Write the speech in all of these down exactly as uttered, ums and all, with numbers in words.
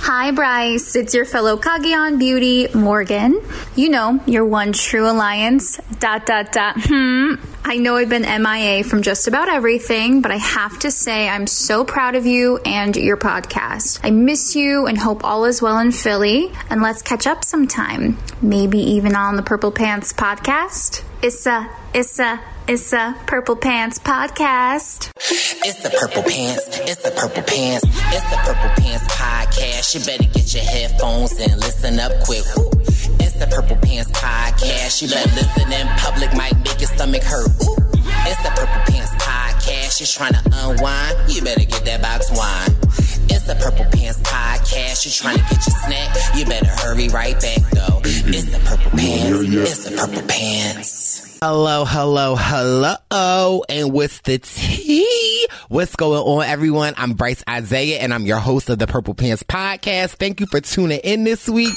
Hi, Bryce. It's your fellow Kageon beauty, Morgan. You know, your one true alliance, dot, dot, dot, hmm. I know I've been M I A from just about everything, but I have to say I'm so proud of you and your podcast. I miss you and hope all is well in Philly. And let's catch up sometime. Maybe even on the Purple Pants podcast. Issa, Issa, Issa, Purple Pants podcast. It's the Purple Pants, it's the Purple Pants, it's the Purple Pants podcast. You better get your headphones and listen up quick. Ooh. It's the Purple Pants podcast. You better listen in public, might make your stomach hurt. Ooh. It's the Purple Pants podcast. You're trying to unwind, you better get that box wine. It's the Purple Pants podcast. You're trying to get your snack, you better hurry right back though. It's the Purple Pants, it's the Purple Pants. Hello, hello, hello, and what's the tea? What's going on, everyone? I'm Bryce Isaiah, and I'm your host of the Purple Pants podcast. Thank you for tuning in this week.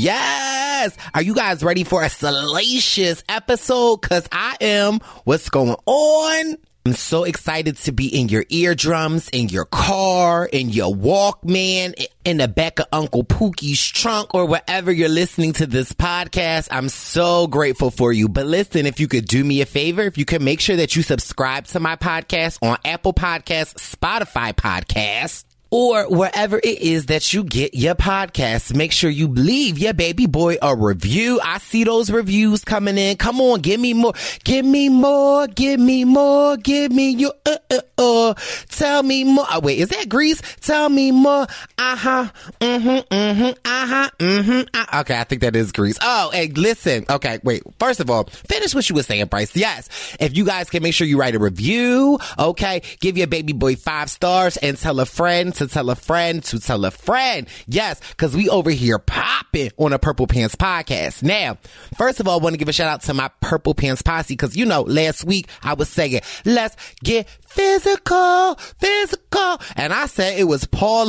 Yes! Are you guys ready for a salacious episode? Because I am. What's going on? I'm so excited to be in your eardrums, in your car, in your Walkman, in the back of Uncle Pookie's trunk, or wherever you're listening to this podcast. I'm so grateful for you. But listen, if you could do me a favor, if you could make sure that you subscribe to my podcast on Apple Podcasts, Spotify Podcasts, or wherever it is that you get your podcasts, make sure you leave your baby boy a review. I see those reviews coming in. Come on, give me more. Give me more. Give me more. Give me your, uh, uh, uh. Tell me more. Oh, wait, is that Grease? Tell me more. Uh-huh. Mm-hmm, mm-hmm, uh-huh, mm-hmm. Uh, okay, I think that is Grease. Oh, hey, listen. Okay, wait. First of all, finish what you were saying, Bryce. Yes. If you guys can make sure you write a review, okay, give your baby boy five stars and tell a friend to tell a friend to tell a friend. Yes, because we over here popping on a Purple Pants podcast. Now, first of all, I want to give a shout out to my Purple Pants posse because, you know, last week I was saying, let's get physical, physical. And I said it was Paul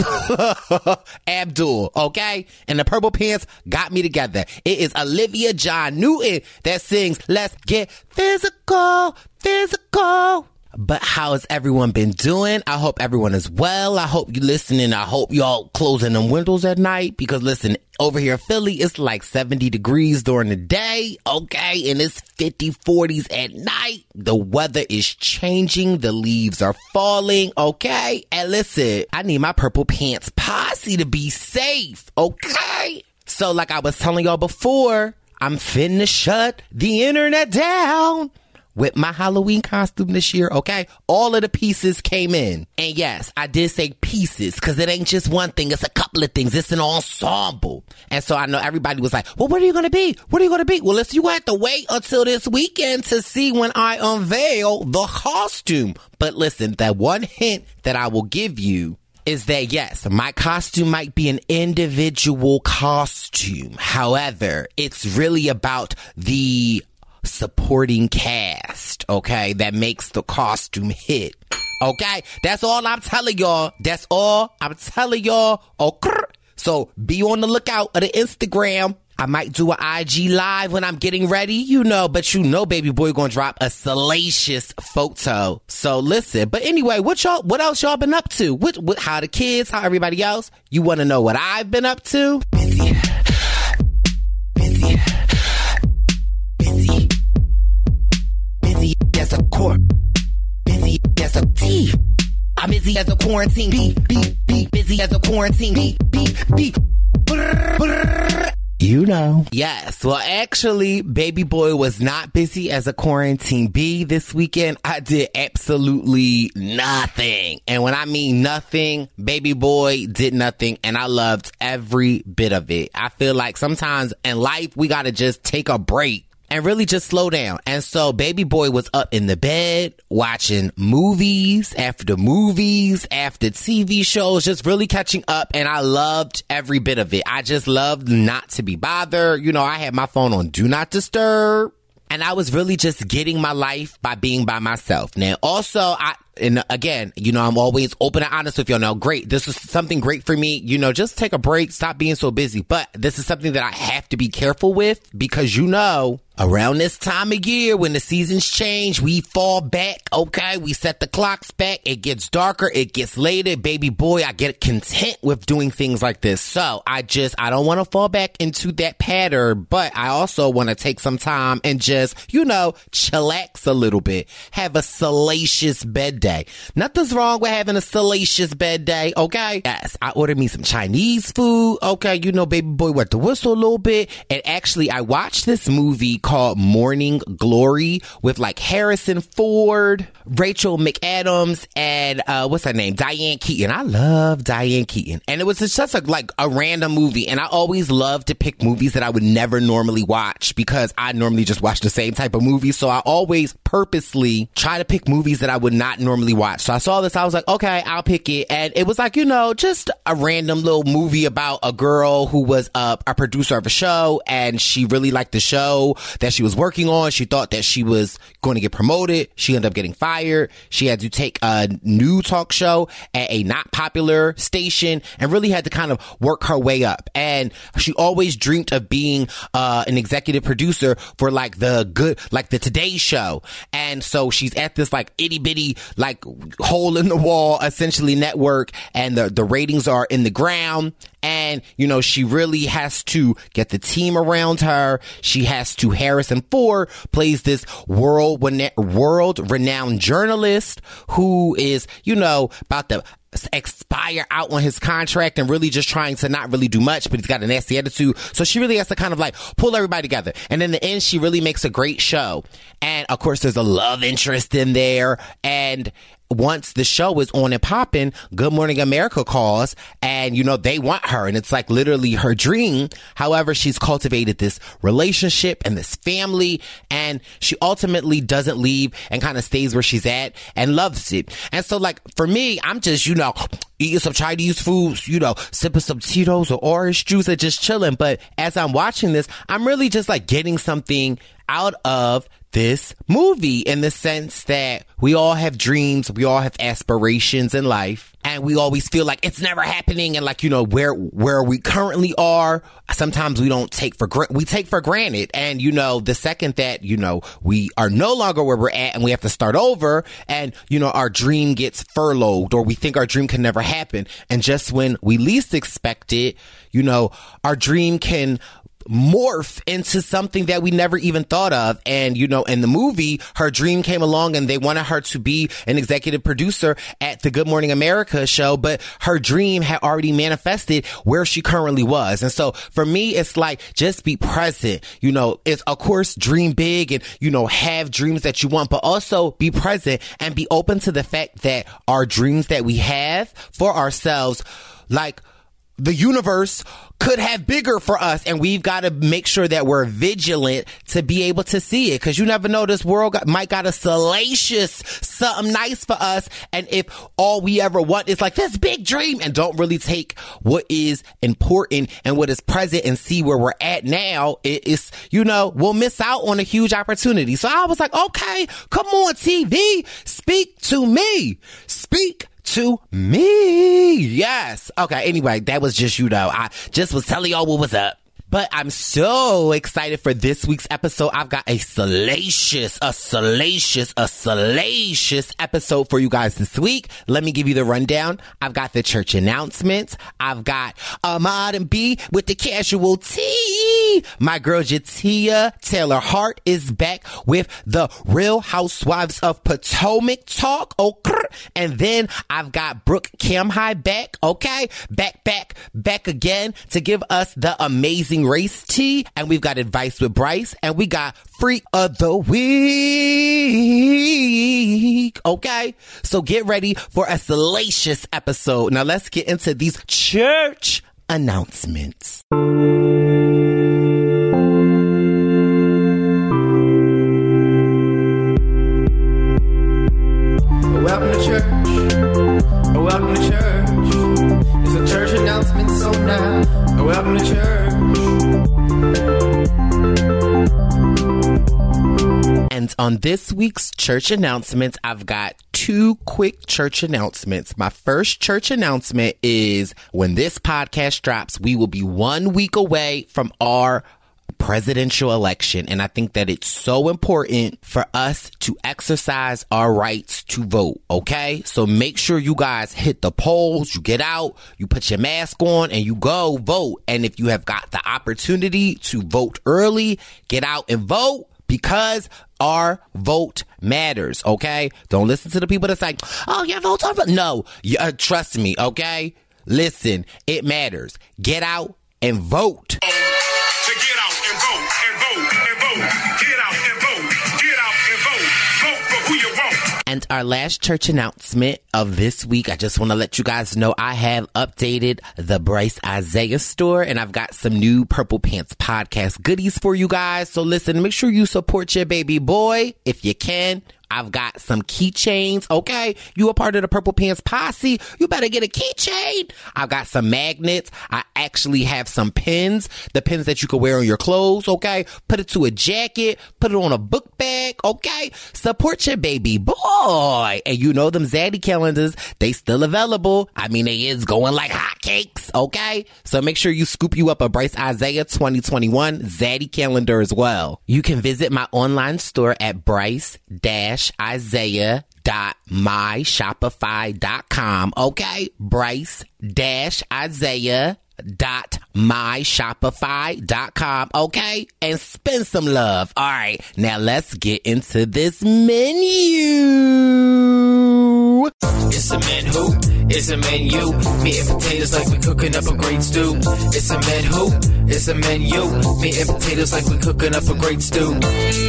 Abdul, okay? And the Purple Pants got me together. It is Olivia John Newton that sings, let's get physical, physical. But how has everyone been doing? I hope everyone is well. I hope you listening. I hope y'all closing them windows at night because listen, over here in Philly, it's like seventy degrees during the day, okay? And it's fifty, forties at night. The weather is changing. The leaves are falling, okay? And listen, I need my Purple Pants posse to be safe, okay? So like I was telling y'all before, I'm finna shut the internet down with my Halloween costume this year, okay? All of the pieces came in. And yes, I did say pieces because it ain't just one thing. It's a couple of things. It's an ensemble. And so I know everybody was like, well, what are you going to be? What are you going to be? Well, listen, you have to wait until this weekend to see when I unveil the costume. But listen, that one hint that I will give you is that, yes, my costume might be an individual costume. However, it's really about the supporting cast, okay, that makes the costume hit, okay? That's all I'm telling y'all. That's all I'm telling y'all, okay? So be on the lookout of the Instagram. I might do an I G live when I'm getting ready, you know, but you know baby boy gonna drop a salacious photo. So listen, but anyway, what y'all, what else y'all been up to? What, what, how the kids, how everybody else? You want to know what I've been up to? Busy, busy, busy. Busy as a court, busy as a T. I'm busy as a quarantine. Be, be, be busy as a quarantine. Be, be, be. Brr, brr. You know. Yes. Well, actually, baby boy was not busy as a quarantine bee this weekend. I did absolutely nothing. And when I mean nothing, baby boy did nothing. And I loved every bit of it. I feel like sometimes in life, we got to just take a break and really just slow down. And so baby boy was up in the bed watching movies after movies after T V shows, just really catching up. And I loved every bit of it. I just loved not to be bothered. You know, I had my phone on Do Not Disturb. And I was really just getting my life by being by myself. Now, also, I, and again, you know, I'm always open and honest with y'all. Now, great. This is something great for me. You know, just take a break. Stop being so busy. But this is something that I have to be careful with, because you know, around this time of year when the seasons change, we fall back, okay? We set the clocks back. It gets darker. It gets later. Baby boy, I get content with doing things like this. So I just, I don't want to fall back into that pattern, but I also want to take some time and just, you know, chillax a little bit. Have a salacious bed day. Nothing's wrong with having a salacious bed day, okay? Yes, I ordered me some Chinese food, okay? You know, baby boy wet the whistle a little bit. And actually, I watched this movie called Morning Glory with like Harrison Ford, Rachel McAdams, and uh, what's her name? Diane Keaton. I love Diane Keaton. And it was just a, like a random movie. And I always love to pick movies that I would never normally watch, because I normally just watch the same type of movies. So I always purposely try to pick movies that I would not normally watch. So I saw this. I was like, okay, I'll pick it. And it was like, you know, just a random little movie about a girl who was uh, a producer of a show, and she really liked the show that she was working on. She thought that she was going to get promoted. She ended up getting fired. She had to take a new talk show at a not popular station and really had to kind of work her way up. And she always dreamed of being uh, an executive producer for like the good, like the Today Show. And so she's at this like itty bitty, like hole in the wall, essentially network, and the, the ratings are in the ground. And, you know, she really has to get the team around her. She has to, Harrison Ford plays this world, world renowned journalist who is, you know, about to expire out on his contract and really just trying to not really do much, but he's got a nasty attitude. So she really has to kind of like pull everybody together. And in the end, she really makes a great show. And of course, there's a love interest in there. And once the show is on and popping, Good Morning America calls, and, you know, they want her, and it's like literally her dream. However, she's cultivated this relationship and this family, and she ultimately doesn't leave and kind of stays where she's at and loves it. And so, like, for me, I'm just, you know, eating some Chinese foods, you know, sipping some Tito's or orange juice and just chilling. But as I'm watching this, I'm really just like getting something out of this movie, in the sense that we all have dreams, we all have aspirations in life, and we always feel like it's never happening. And like, you know, where where we currently are, sometimes we don't take for granted. We take for granted. And, you know, the second that, you know, we are no longer where we're at and we have to start over, and, you know, our dream gets furloughed, or we think our dream can never happen. And just when we least expect it, you know, our dream can morph into something that we never even thought of. And, you know, in the movie, her dream came along and they wanted her to be an executive producer at the Good Morning America show, but her dream had already manifested where she currently was. And so for me, it's like, just be present. You know, it's, of course, dream big and, you know, have dreams that you want, but also be present and be open to the fact that our dreams that we have for ourselves, like, the universe could have bigger for us, and we've got to make sure that we're vigilant to be able to see it, because you never know, this world got, might got a salacious something nice for us. And if all we ever want is like this big dream and don't really take what is important and what is present and see where we're at now, it is, you know, we'll miss out on a huge opportunity. So I was like, okay, come on, T V, speak to me, speak to me. Yes. Okay. Anyway, that was just, you know, I just was telling y'all what was up. But I'm so excited for this week's episode. I've got a salacious, a salacious, a salacious episode for you guys this week. Let me give you the rundown. I've got the church announcements. I've got Ahmad and B with the casual tea. My girl Jatia Taylor Hart is back with the Real Housewives of Potomac talk. Okay. And then I've got Brooke Camhigh back. Okay. Back, back, back again to give us the amazing race tea. And we've got advice with Bryce, and we got freak of the week. Okay, so get ready for a salacious episode. Now let's get into these church announcements. Welcome to church. Welcome to church. It's a church announcement, so now welcome to church. And on this week's church announcements, I've got two quick church announcements. My first church announcement is when this podcast drops, we will be one week away from our presidential election. And I think that it's so important for us to exercise our rights to vote. Okay. So make sure you guys hit the polls, you get out, you put your mask on and you go vote. And if you have got the opportunity to vote early, get out and vote because our vote matters. Okay. Don't listen to the people that's like, oh, your vote's on. No, you, uh, trust me. Okay. Listen, it matters. Get out and vote. To get out and vote and vote and vote. Get out and vote. Get out and vote. Vote for who you want. And our last church announcement of this week, I just want to let you guys know I have updated the Bryce Isaiah store and I've got some new Purple Pants podcast goodies for you guys. So listen, make sure you support your baby boy if you can. I've got some keychains, okay? You a part of the Purple Pants posse, you better get a keychain. I've got some magnets. I actually have some pins, the pins that you can wear on your clothes, okay? Put it to a jacket, put it on a book bag, okay? Support your baby boy. And you know them Zaddy calendars, they still available. I mean, they is going like hotcakes, okay? So make sure you scoop you up a Bryce Isaiah twenty twenty-one Zaddy calendar as well. You can visit my online store at Bryce dash Isaiah dot my shopify dot com. Okay, Bryce dash Isaiah dot my shopify dot com. Okay, and spend some love. All right, now let's get into this menu. It's a menu, it's a menu. Meat and potatoes like we cooking up a great stew. It's a menu, it's a menu. Meat and potatoes like we cooking up a great stew.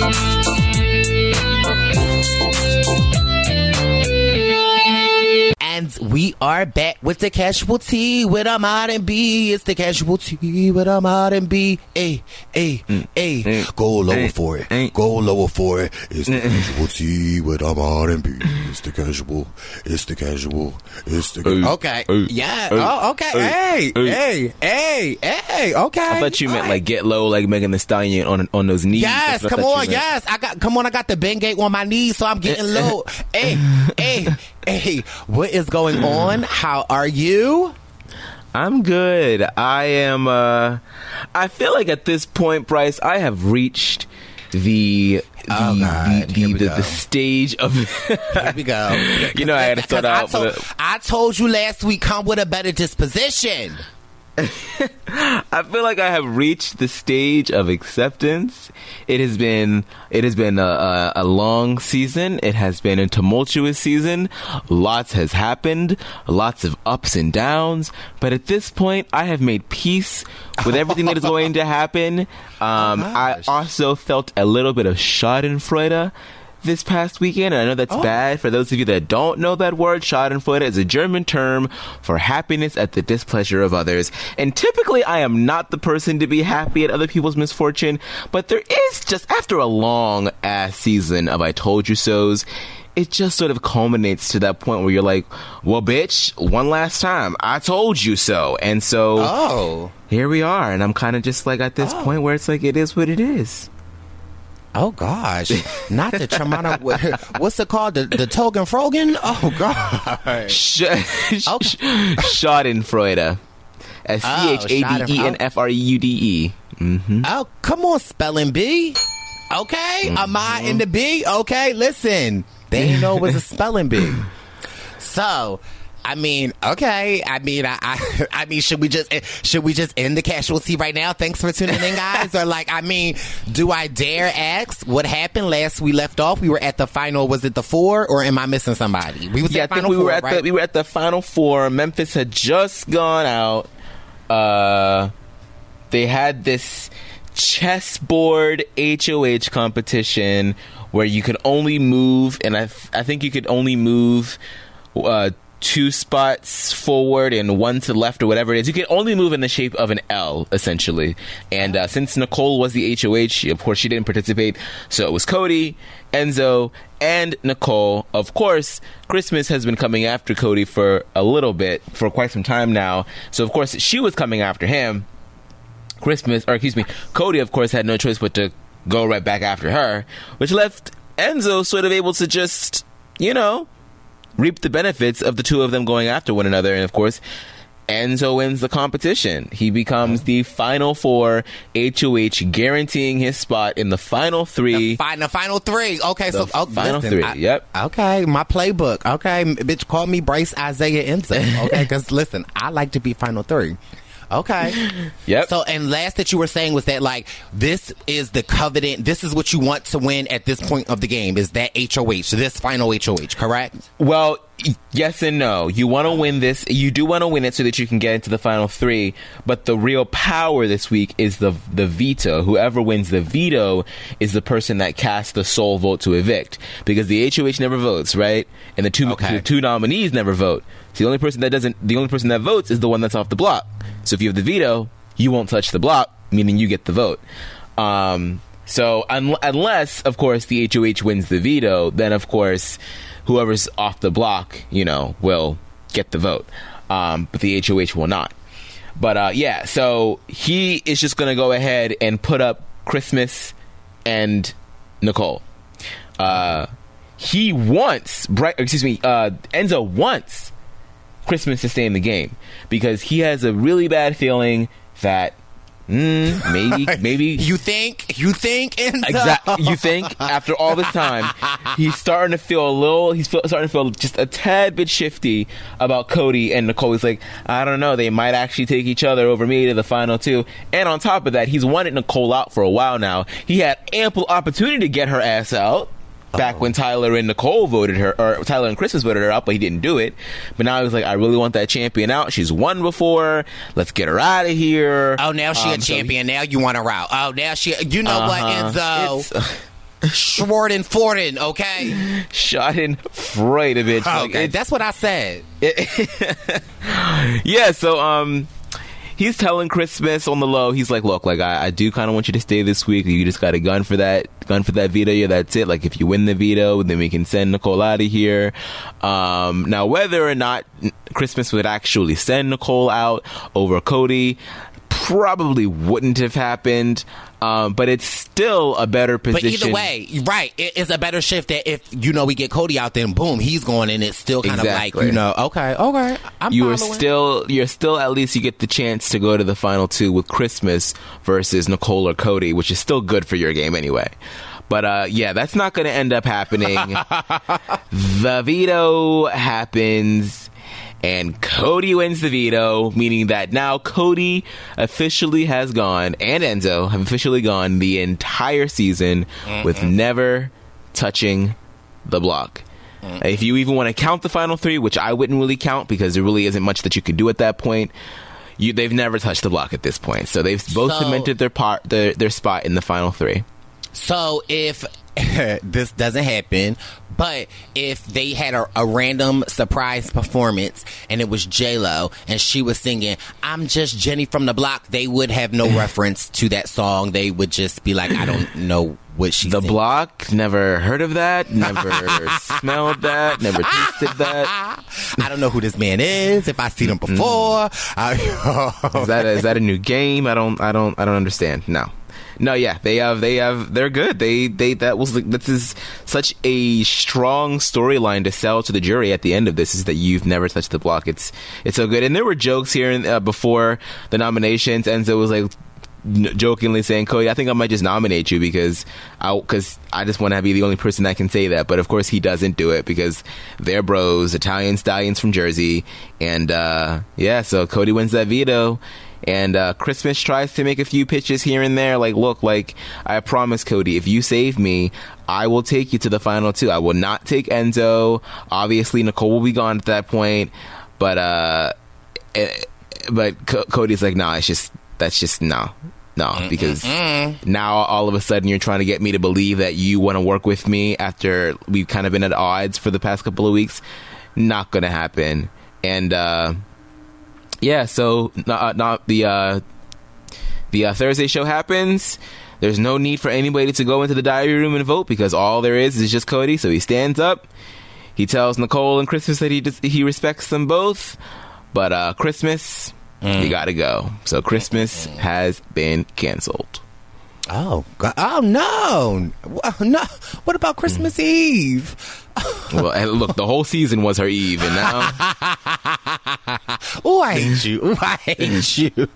And we are back with the casual tea with Ahmad and B. It's the casual tea with Ahmad and B. A, A, A. Go lower for it. Go lower for it. It's the casual tea with Ahmad and B. It's the casual. It's the casual. It's the casual. Okay. Yeah. Oh, okay. Hey, hey, hey, hey. Okay. I thought you meant like get low, like Megan Thee Stallion on on those knees. Yes. Come on. Yes. I got. Come on. I got the Bengay on my knees, so I'm getting low. Hey, hey. Hey, what is going on? How are you? I'm good. I am, uh, I feel like at this point, Bryce, I have reached the, oh the, God. the, the, the, the stage of, here we go. You know, I had to start I out told, with a, I told you last week, come with a better disposition. I feel like I have reached the stage of acceptance. It has been it has been a, a, a long season. It has been a tumultuous season. Lots has happened. Lots of ups and downs. But at this point, I have made peace with everything that is going to happen. Um, oh I also felt a little bit of Schadenfreude this past weekend, and I know that's oh. bad. For those of you that don't know that word, Schadenfreude is a German term for happiness at the displeasure of others. And typically, I am not the person to be happy at other people's misfortune, but there is just, after a long ass season of I told you so's, it just sort of culminates to that point where you're like, well, bitch, one last time, I told you so. And so, oh. here we are. And I'm kind of just like at this oh. point where it's like, it is what it is. Oh, gosh. Not the Tremana. What's it called? The, the Togen Frogen? Oh, God. Sh- okay. Schadenfreude. S C H A D E N F R E U D E. Mm-hmm. Oh, come on, spelling bee. Okay. Mm-hmm. Am I in the B? Okay, listen. They didn't know it was a spelling bee. So, I mean, okay. I mean, I, I, I mean, should we just should we just end the casualty right now? Thanks for tuning in, guys. Or like, I mean, do I dare ask what happened last we left off? We were at the final. Was it the four, or am I missing somebody? We was yeah, at I think final we four, were at right? the we were at the final four. Memphis had just gone out. Uh, they had this chessboard H O H competition where you could only move, and I th- I think you could only move. Uh, two spots forward and one to the left or whatever it is. You can only move in the shape of an L, essentially. And uh, since Nicole was the H O H, of course, she didn't participate. So it was Cody, Enzo, and Nicole. Of course, Christmas has been coming after Cody for a little bit, for quite some time now. So, of course, she was coming after him. Christmas, or excuse me, Cody, of course, had no choice but to go right back after her, which left Enzo sort of able to just, you know, reap the benefits of the two of them going after one another. And of course, Enzo wins the competition. He becomes the final four H O H, guaranteeing his spot in the final three. The, fi- the final three. Okay, The so oh, final listen, three, I- yep. Okay, my playbook. Okay, m- bitch, call me Bryce Isaiah Enzo. Okay, because listen, I like to be final three. Okay. Yep. So, and last that you were saying was that, like, this is the covenant, this is what you want to win at this point of the game, is that H O H, this final H O H, correct? Well, y- yes and no. You want to win this. You do want to win it so that you can get into the final three. But the real power this week is the the veto. Whoever wins the veto is the person that casts the sole vote to evict. Because the H O H never votes, right? And the two Okay. the two nominees never vote. So the only person that doesn't, the only person that votes is the one that's off the block. So if you have the veto, you won't touch the block, meaning you get the vote. Um, so un- unless, of course, the H O H wins the veto, then of course, whoever's off the block, you know, will get the vote. Um, but the H O H will not. But uh, yeah, so he is just going to go ahead and put up Christmas and Nicole. Uh, he wants, Bright, excuse me, uh, Enzo wants Christmas to stay in the game because he has a really bad feeling that mm, maybe, maybe You think? You think, Enzo? Exactly. You think after all this time, he's starting to feel a little. He's feel, starting to feel just a tad bit shifty about Cody and Nicole. He's like, I don't know. They might actually take each other over me to the final two. And on top of that, he's wanted Nicole out for a while now. He had ample opportunity to get her ass out. Back when Tyler and Nicole voted her, or Tyler and Christmas voted her out, but he didn't do it. But now he's like, I really want that champion out. She's won before. Let's get her out of here. Oh, now she Um, a so he- champion. Now you want her out. Oh, now she. You know Uh-huh. what, Enzo? Schwarten Forden, okay? Schadenfreude, bitch. Like, Okay, it's- that's what I said. yeah, so um he's telling Christmas on the low, he's like, look, like I, I do kind of want you to stay this week. You just got a gun for that gun for that veto. Yeah, that's it. Like if you win the veto, then we can send Nicole out of here. Um now whether or not Christmas would actually send Nicole out over Cody probably wouldn't have happened. Um, but it's still a better But position. either way, right, it, it's a better shift that if, you know, we get Cody out, then boom, he's going, and it's still kind Exactly. of like, you know, okay, okay, I'm you are following. still you're still at least you get the chance to go to the final two with Christmas versus Nicole or Cody, which is still good for your game anyway. But uh yeah, that's not going to end up happening. The veto happens and Cody wins the veto, meaning that now Cody officially has gone, and Enzo have officially gone the entire season with never touching the block. If you even want to count the final three, which I wouldn't really count because there really isn't much that you could do at that point, you they've never touched the block at this point. So they've both So- cemented their part their, their spot in the final three. So if this doesn't happen, but if they had a, a random surprise performance and it was J-Lo and she was singing, I'm just Jenny from the block, they would have no reference to that song. They would just be like, I don't know what she's The singing. block, never heard of that, never smelled that, never tasted that. I don't know who this man is. If I seen him before, I, Is that a, is that a new game? I don't I don't I don't understand. No. No, yeah, they have, they have, they're good. They, they, that was, like, this is such a strong storyline to sell to the jury at the end of this, is that you've never touched the block. It's, it's so good. And there were jokes here uh, before the nominations. Enzo was like, n- jokingly saying, Cody, I think I might just nominate you because I, because I just want to be the only person that can say that. But of course he doesn't do it because they're bros, Italian stallions from Jersey. And, uh, yeah, so Cody wins that veto. And uh, Christmas tries to make a few pitches here and there. Like, look, like, I promise, Cody, if you save me, I will take you to the final two. I will not take Enzo. Obviously, Nicole will be gone at that point. But, uh, eh, but C- Cody's like, nah, it's just, that's just, no. No, because now all of a sudden you're trying to get me to believe that you want to work with me after we've kind of been at odds for the past couple of weeks. Not going to happen. And, uh, yeah, so not, not the uh, the uh, Thursday show happens. There's no need for anybody to go into the diary room and vote because all there is is just Cody. So he stands up. He tells Nicole and Christmas that he just, he respects them both. But uh, Christmas, you gotta go. So Christmas has been canceled. Oh, God. Oh, no. Well, no. What about Christmas mm. Eve? Well, and look, the whole season was her Eve, and now... Oh, I hate you. Ooh, I hate you.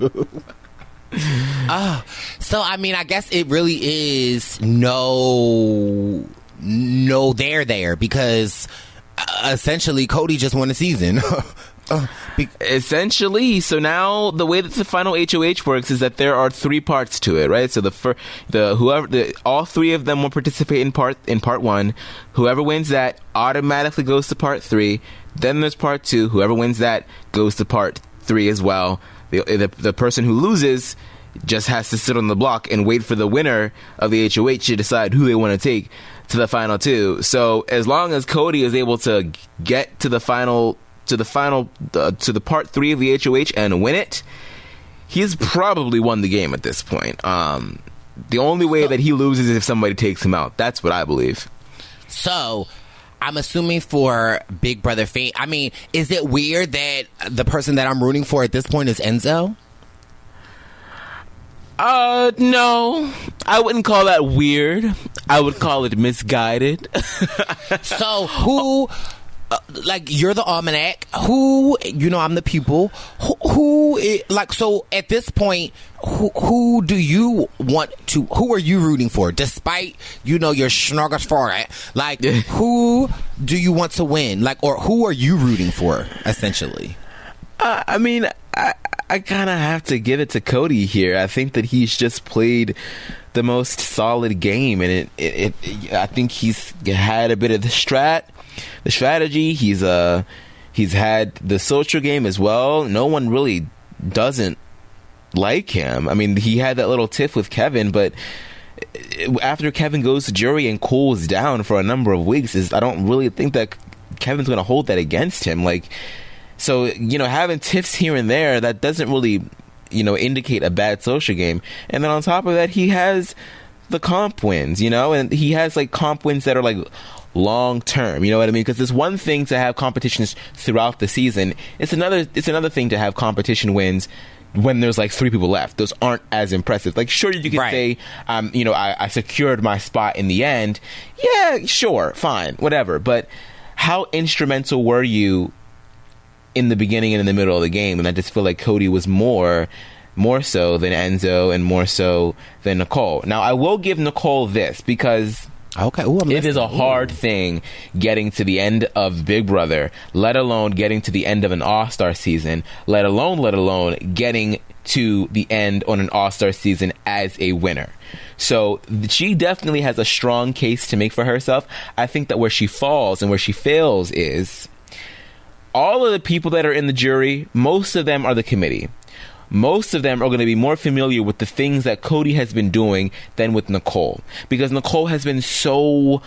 Oh, so, I mean, I guess it really is no... No there there, because uh, essentially Cody just won a season. Uh, be- Essentially, so now the way that the final H O H works is that there are three parts to it, right? So the fir- the whoever the all three of them will participate in part in part one. Whoever wins that automatically goes to part three. Then there's part two. Whoever wins that goes to part three as well. The the, the person who loses just has to sit on the block and wait for the winner of the H O H to decide who they want to take to the final two. So as long as Cody is able to get to the final. to the final uh, to the part three of the H O H and win it, he's probably won the game at this point. Um, the only way that he loses is if somebody takes him out. That's what I believe. So, I'm assuming for Big Brother Fate, I mean, is it weird that the person that I'm rooting for at this point is Enzo? Uh, no. I wouldn't call that weird. I would call it misguided. So, who... Uh, like, you're the almanac. Who, you know, I'm the pupil. Who, who is, like, so at this point, who, who do you want to, who are you rooting for? Despite, you know, your schnoggers for it. Like, who do you want to win? Like, or who are you rooting for, essentially? Uh, I mean, I, I kind of have to give it to Cody here. I think that he's just played the most solid game, and it, it, it I think he's had a bit of the strat. The strategy, he's uh he's had the social game as well. No one really doesn't like him. I mean, he had that little tiff with Kevin, but after Kevin goes to jury and cools down for a number of weeks, is I don't really think that Kevin's going to hold that against him. Like, so, you know, having tiffs here and there, that doesn't really, you know, indicate a bad social game. And then on top of that, he has the comp wins, you know, and he has like comp wins that are like long term, you know what I mean? Because it's one thing to have competitions throughout the season. It's another. It's another thing to have competition wins when there's like three people left. Those aren't as impressive. Like, sure, you could right. say, um, you know, I, I secured my spot in the end. Yeah, sure, fine, whatever. But how instrumental were you in the beginning and in the middle of the game? And I just feel like Cody was more. More so than Enzo and more so than Nicole. Now, I will give Nicole this because okay, Ooh, it is a hard Ooh. thing getting to the end of Big Brother, let alone getting to the end of an All-Star season, let alone, let alone getting to the end on an All-Star season as a winner. So she definitely has a strong case to make for herself. I think that where she falls and where she fails is all of the people that are in the jury, most of them are the committee. Most of them are going to be more familiar with the things that Cody has been doing than with Nicole, because Nicole has been so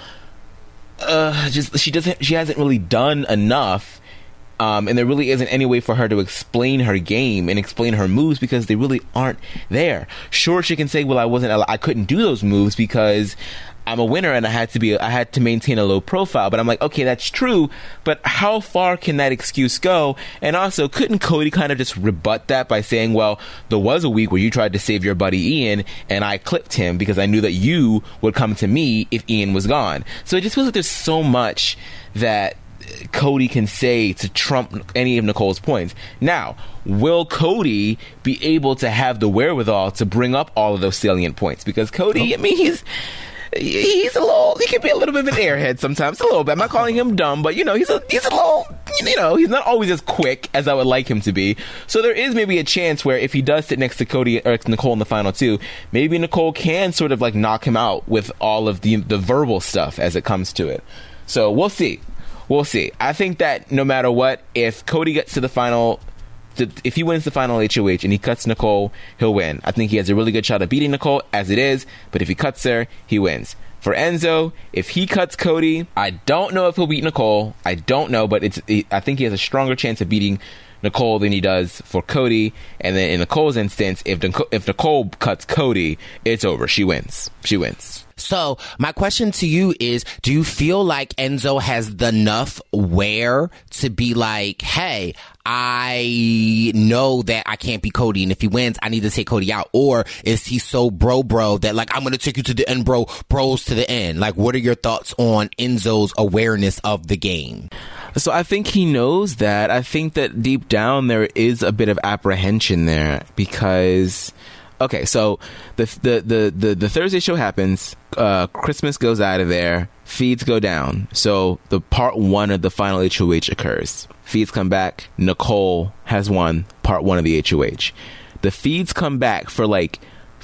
uh, just she doesn't she hasn't really done enough, um, and there really isn't any way for her to explain her game and explain her moves because they really aren't there. Sure, she can say, "Well, I wasn't I couldn't do those moves because I'm a winner and I had to be I had to maintain a low profile." But I'm like, okay, that's true, but how far can that excuse go? And also, couldn't Cody kind of just rebut that by saying, well, there was a week where you tried to save your buddy Ian and I clipped him because I knew that you would come to me if Ian was gone. So it just feels like there's so much that Cody can say to trump any of Nicole's points. Now, will Cody be able to have the wherewithal to bring up all of those salient points? Because Cody, oh. I mean, he's He's a little, he can be a little bit of an airhead sometimes, a little bit. I'm not calling him dumb, but, you know, he's a, he's a little, you know, he's not always as quick as I would like him to be. So there is maybe a chance where if he does sit next to Cody or Nicole in the final two, maybe Nicole can sort of like knock him out with all of the, the verbal stuff as it comes to it. So we'll see. We'll see. I think that no matter what, if Cody gets to the final, if he wins the final H O H and he cuts Nicole, he'll win. I think he has a really good shot at beating Nicole as it is, but if he cuts her, he wins. For Enzo, if he cuts Cody, I don't know if he'll beat Nicole. I don't know, but it's. I think he has a stronger chance of beating Nicole than he does for Cody. And then in Nicole's instance, if Nicole, if Nicole cuts Cody, it's over. She wins. She wins. So my question to you is, do you feel like Enzo has enough wear to be like, hey, I know that I can't be Cody, and if he wins, I need to take Cody out? Or is he so bro bro that like, I'm going to take you to the end, bro, bros to the end? Like, what are your thoughts on Enzo's awareness of the game? So I think he knows that. I think that deep down there is a bit of apprehension there because... Okay, so the, the the the the Thursday show happens. Uh, Christmas goes out of there. Feeds go down. So the part one of the final H O H occurs. Feeds come back. Nicole has won part one of the H O H. The feeds come back for like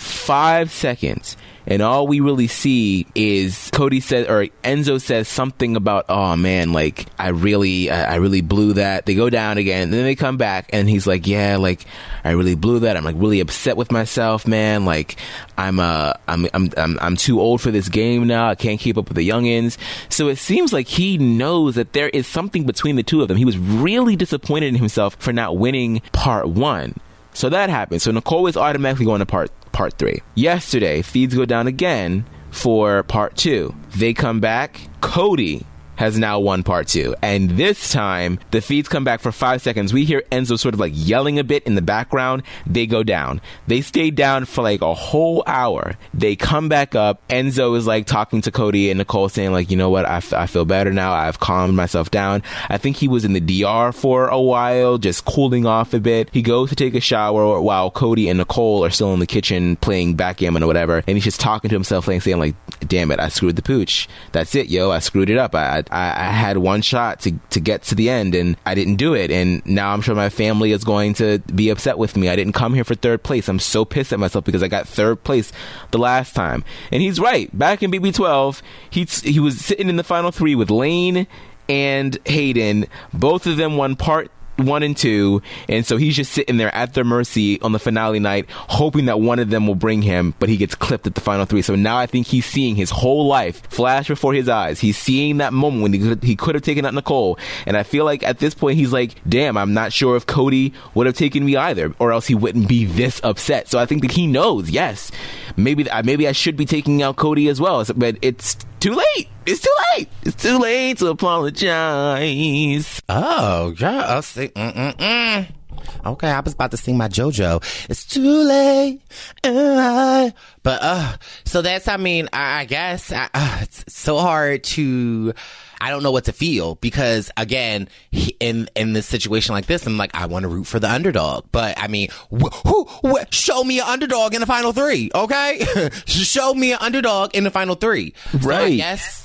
five seconds. And all we really see is Cody said, or Enzo says something about, oh man, like I really, I, I really blew that. They go down again, and then they come back, and he's like, yeah, like I really blew that. I'm like really upset with myself, man. Like I'm, uh, I'm, I'm, I'm, I'm too old for this game now. I can't keep up with the youngins. So it seems like he knows that there is something between the two of them. He was really disappointed in himself for not winning part one. So that happened. So Nicole is automatically going to part part three. Yesterday, feeds go down again for part two. They come back. Cody has now won part two. And this time, the feeds come back for five seconds. We hear Enzo sort of like yelling a bit in the background. They go down. They stay down for like a whole hour. They come back up. Enzo is like talking to Cody and Nicole saying like, you know what? I, f- I feel better now. I've calmed myself down. I think he was in the D R for a while, just cooling off a bit. He goes to take a shower while Cody and Nicole are still in the kitchen playing backgammon or whatever. And he's just talking to himself like, saying like, damn it, I screwed the pooch. That's it, yo. I screwed it up. I, I, I had one shot to, to get to the end and I didn't do it. And now I'm sure my family is going to be upset with me. I didn't come here for third place. I'm so pissed at myself because I got third place the last time. And he's right. Back in B B twelve, he, he was sitting in the final three with Lane and Hayden. Both of them won part one and two, and so he's just sitting there at their mercy on the finale night, hoping that one of them will bring him, but he gets clipped at the final three. So now I think he's seeing his whole life flash before his eyes. He's seeing that moment when he could, he could have taken out Nicole, and I feel like at this point he's like, damn, I'm not sure if Cody would have taken me either, or else he wouldn't be this upset. So I think that he knows, yes, maybe maybe I should be taking out Cody as well, but it's too late. It's too late. It's too late to apologize. Oh, yeah. I'll say, mm-mm-mm. Okay, I was about to sing my JoJo. It's too late. Uh, but, uh, so that's, I mean, I, I guess I, uh, it's so hard to, I don't know what to feel because, again, he, in in this situation like this, I'm like, I want to root for the underdog. But, I mean, wh- who, wh- show me an underdog in the final three, okay? Show me an underdog in the final three. Right. So I guess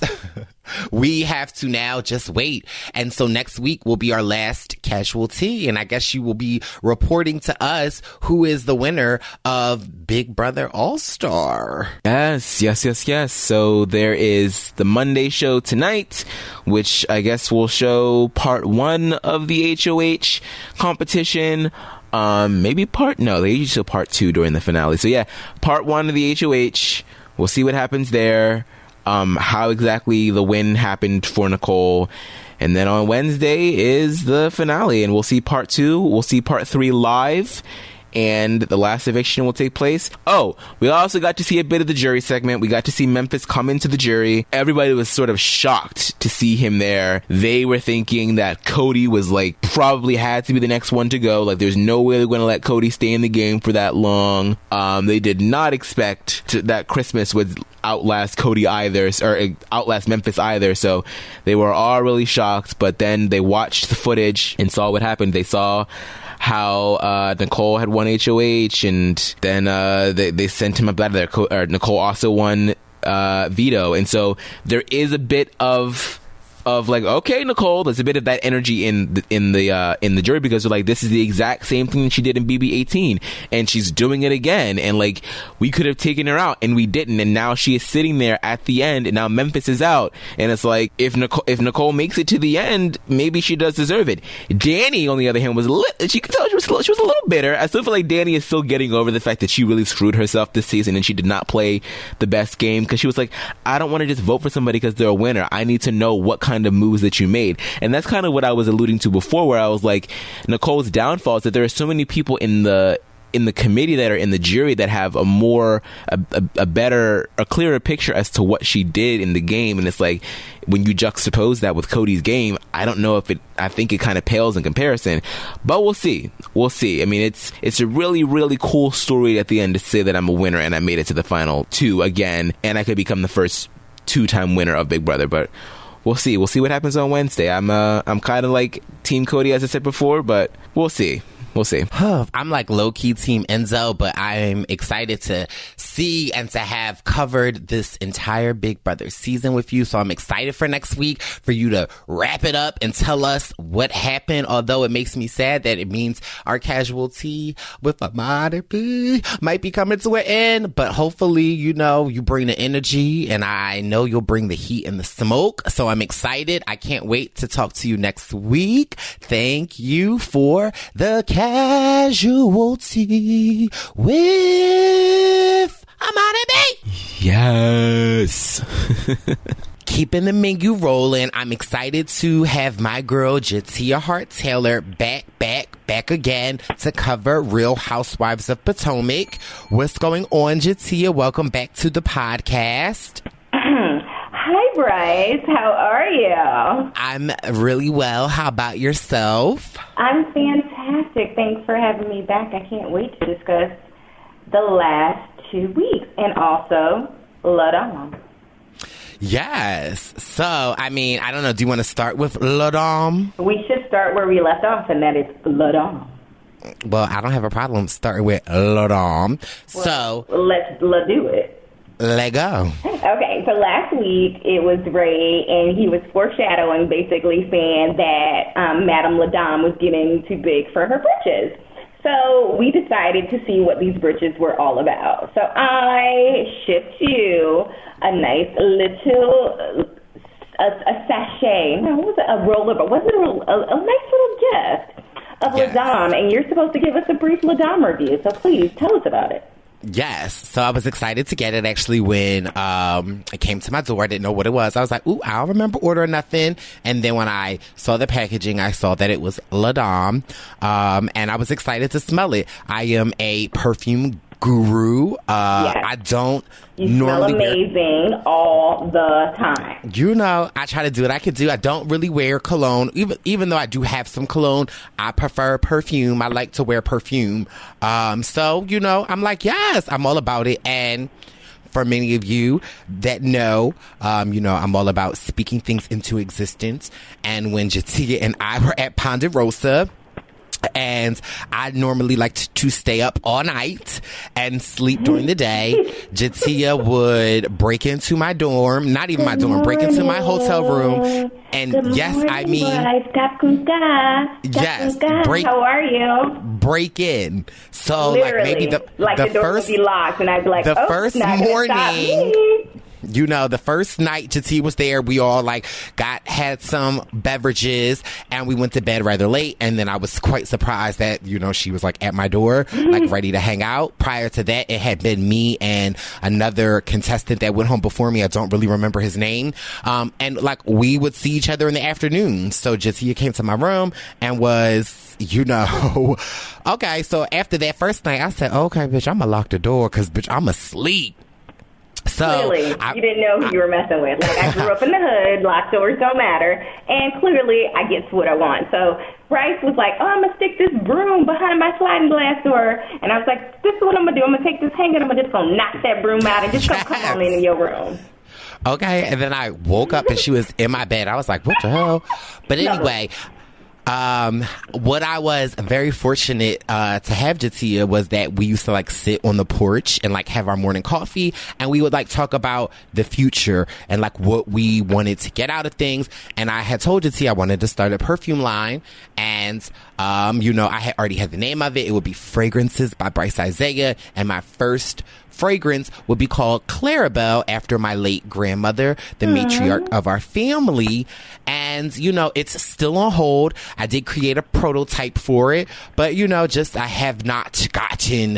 we have to now just wait. And so next week will be our last casualty. And I guess you will be reporting to us who is the winner of Big Brother All-Star. Yes, yes, yes, yes. So there is the Monday show tonight, which I guess will show part one of the H O H competition. Um, maybe part, no, they usually show part two during the finale. So yeah, part one of the H O H. We'll see what happens there. Um, how exactly the win happened for Nicole. And then on Wednesday is the finale, and we'll see part two. We'll see part three live, and the last eviction will take place. Oh, we also got to see a bit of the jury segment. We got to see Memphis come into the jury. Everybody was sort of shocked to see him there. They were thinking that Cody was like probably had to be the next one to go. Like there's no way they're going to let Cody stay in the game for that long. Um, they did not expect to, that Christmas would outlast Cody either, or outlast Memphis either. So they were all really shocked. But then they watched the footage and saw what happened. They saw how uh, Nicole had won H O H, and then uh, they, they sent him up out of there. Co- or Nicole also won uh, veto, and so there is a bit of of like, okay, Nicole, there's a bit of that energy in the, in the uh, in the jury, because they're like, this is the exact same thing she did in B B eighteen, and she's doing it again, and like we could have taken her out and we didn't, and now she is sitting there at the end, and now Memphis is out, and it's like, if Nicole if Nicole makes it to the end, maybe she does deserve it. Danny, on the other hand, was lit. She could tell she was she was a little bitter. I still feel like Danny is still getting over the fact that she really screwed herself this season and she did not play the best game, because she was like, I don't want to just vote for somebody because they're a winner. I need to know what kind kind of moves that you made. And that's kind of what I was alluding to before, where I was like, Nicole's downfall is that there are so many people in the in the committee that are in the jury that have a more a, a, a better a clearer picture as to what she did in the game. And it's like, when you juxtapose that with Cody's game, I don't know if it I think it kind of pales in comparison, but we'll see we'll see. I mean, it's it's a really really cool story at the end to say that I'm a winner and I made it to the final two again, and I could become the first two-time winner of Big Brother. But we'll see we'll see what happens on Wednesday. I'm uh I'm kind of like Team Cody, as I said before, but we'll see We'll see. I'm like low-key Team Enzo, but I'm excited to see and to have covered this entire Big Brother season with you. So I'm excited for next week for you to wrap it up and tell us what happened. Although it makes me sad that it means our casualty with Amadi B might be coming to an end. But hopefully, you know, you bring the energy, and I know you'll bring the heat and the smoke. So I'm excited. I can't wait to talk to you next week. Thank you for the casualty with Amadi B. Yes. Keeping the menu rolling, I'm excited to have my girl Jatia Hart-Taylor back, back, back again to cover Real Housewives of Potomac. What's going on, Jatia? Welcome back to the podcast. Hi, Bryce. How are you? I'm really well. How about yourself? I'm fantastic. Thanks for having me back. I can't wait to discuss the last two weeks and also La Dame. Yes. So, I mean, I don't know. Do you want to start with La Dame? We should start where we left off, and that is La Dame. Well, I don't have a problem starting with La Dame. Well, so, let's la do it. Let go. Okay, so last week it was Ray, and he was foreshadowing, basically saying that um, Madame La Dame was getting too big for her britches. So we decided to see what these britches were all about. So I shipped you a nice little a, a sachet. No, what was it? A roller, but was it a, a, a nice little gift of Yes. La Dame? And you're supposed to give us a brief La Dame review. So please tell us about it. Yes. So I was excited to get it actually when um, it came to my door. I didn't know what it was. I was like, ooh, I don't remember ordering nothing. And then when I saw the packaging, I saw that it was La Dame. Um, and I was excited to smell it. I am a perfume guru. Uh, Yes. I don't You normally smell wear- amazing all the time. You know, I try to do what I can do. I don't really wear cologne. Even even though I do have some cologne, I prefer perfume. I like to wear perfume. Um, so, you know, I'm like, yes, I'm all about it. And for many of you that know, um, you know, I'm all about speaking things into existence. And when Jatia and I were at Ponderosa, and I normally like to, to stay up all night and sleep during the day, Jatia would break into my dorm, not even my dorm, break into my hotel room. And Good yes, morning, I mean, Bryce. Kapunka. Yes, Kapunka. break- How are you? break in. So, Literally, like, maybe the, like the the door first, would be locked, and I'd be like, the oh, first not gonna stop morning, me. you know, the first night Jatia was there, we all like got had some beverages and we went to bed rather late. And then I was quite surprised that, you know, she was like at my door, like ready to hang out. Prior to that, it had been me and another contestant that went home before me. I don't really remember his name. Um, and like we would see each other in the afternoon. So Jatia came to my room and was, you know, okay. So after that first night, I said, okay, bitch, I'm gonna lock the door because bitch, I'm asleep. So Clearly, I, you didn't know who you were messing with. Like, I grew up in the hood, locked doors don't matter, and clearly I get to what I want. So Bryce was like, oh, I'm going to stick this broom behind my sliding glass door. And I was like, this is what I'm going to do. I'm going to take this hanger and I'm just going to knock that broom out and just Yes. go come on into your room. Okay, and then I woke up and she was in my bed. I was like, what the hell? But anyway, um, what I was very fortunate uh, to have Jatia was that we used to like sit on the porch and like have our morning coffee, and we would like talk about the future and like what we wanted to get out of things. And I had told Jatia I wanted to start a perfume line, and um, you know, I had already had the name of it. It would be Fragrances by Bryce Isaiah, and my first fragrance would be called Clarabelle after my late grandmother, the matriarch of our family. And, you know, it's still on hold. I did create a prototype for it, but, you know, just I have not gotten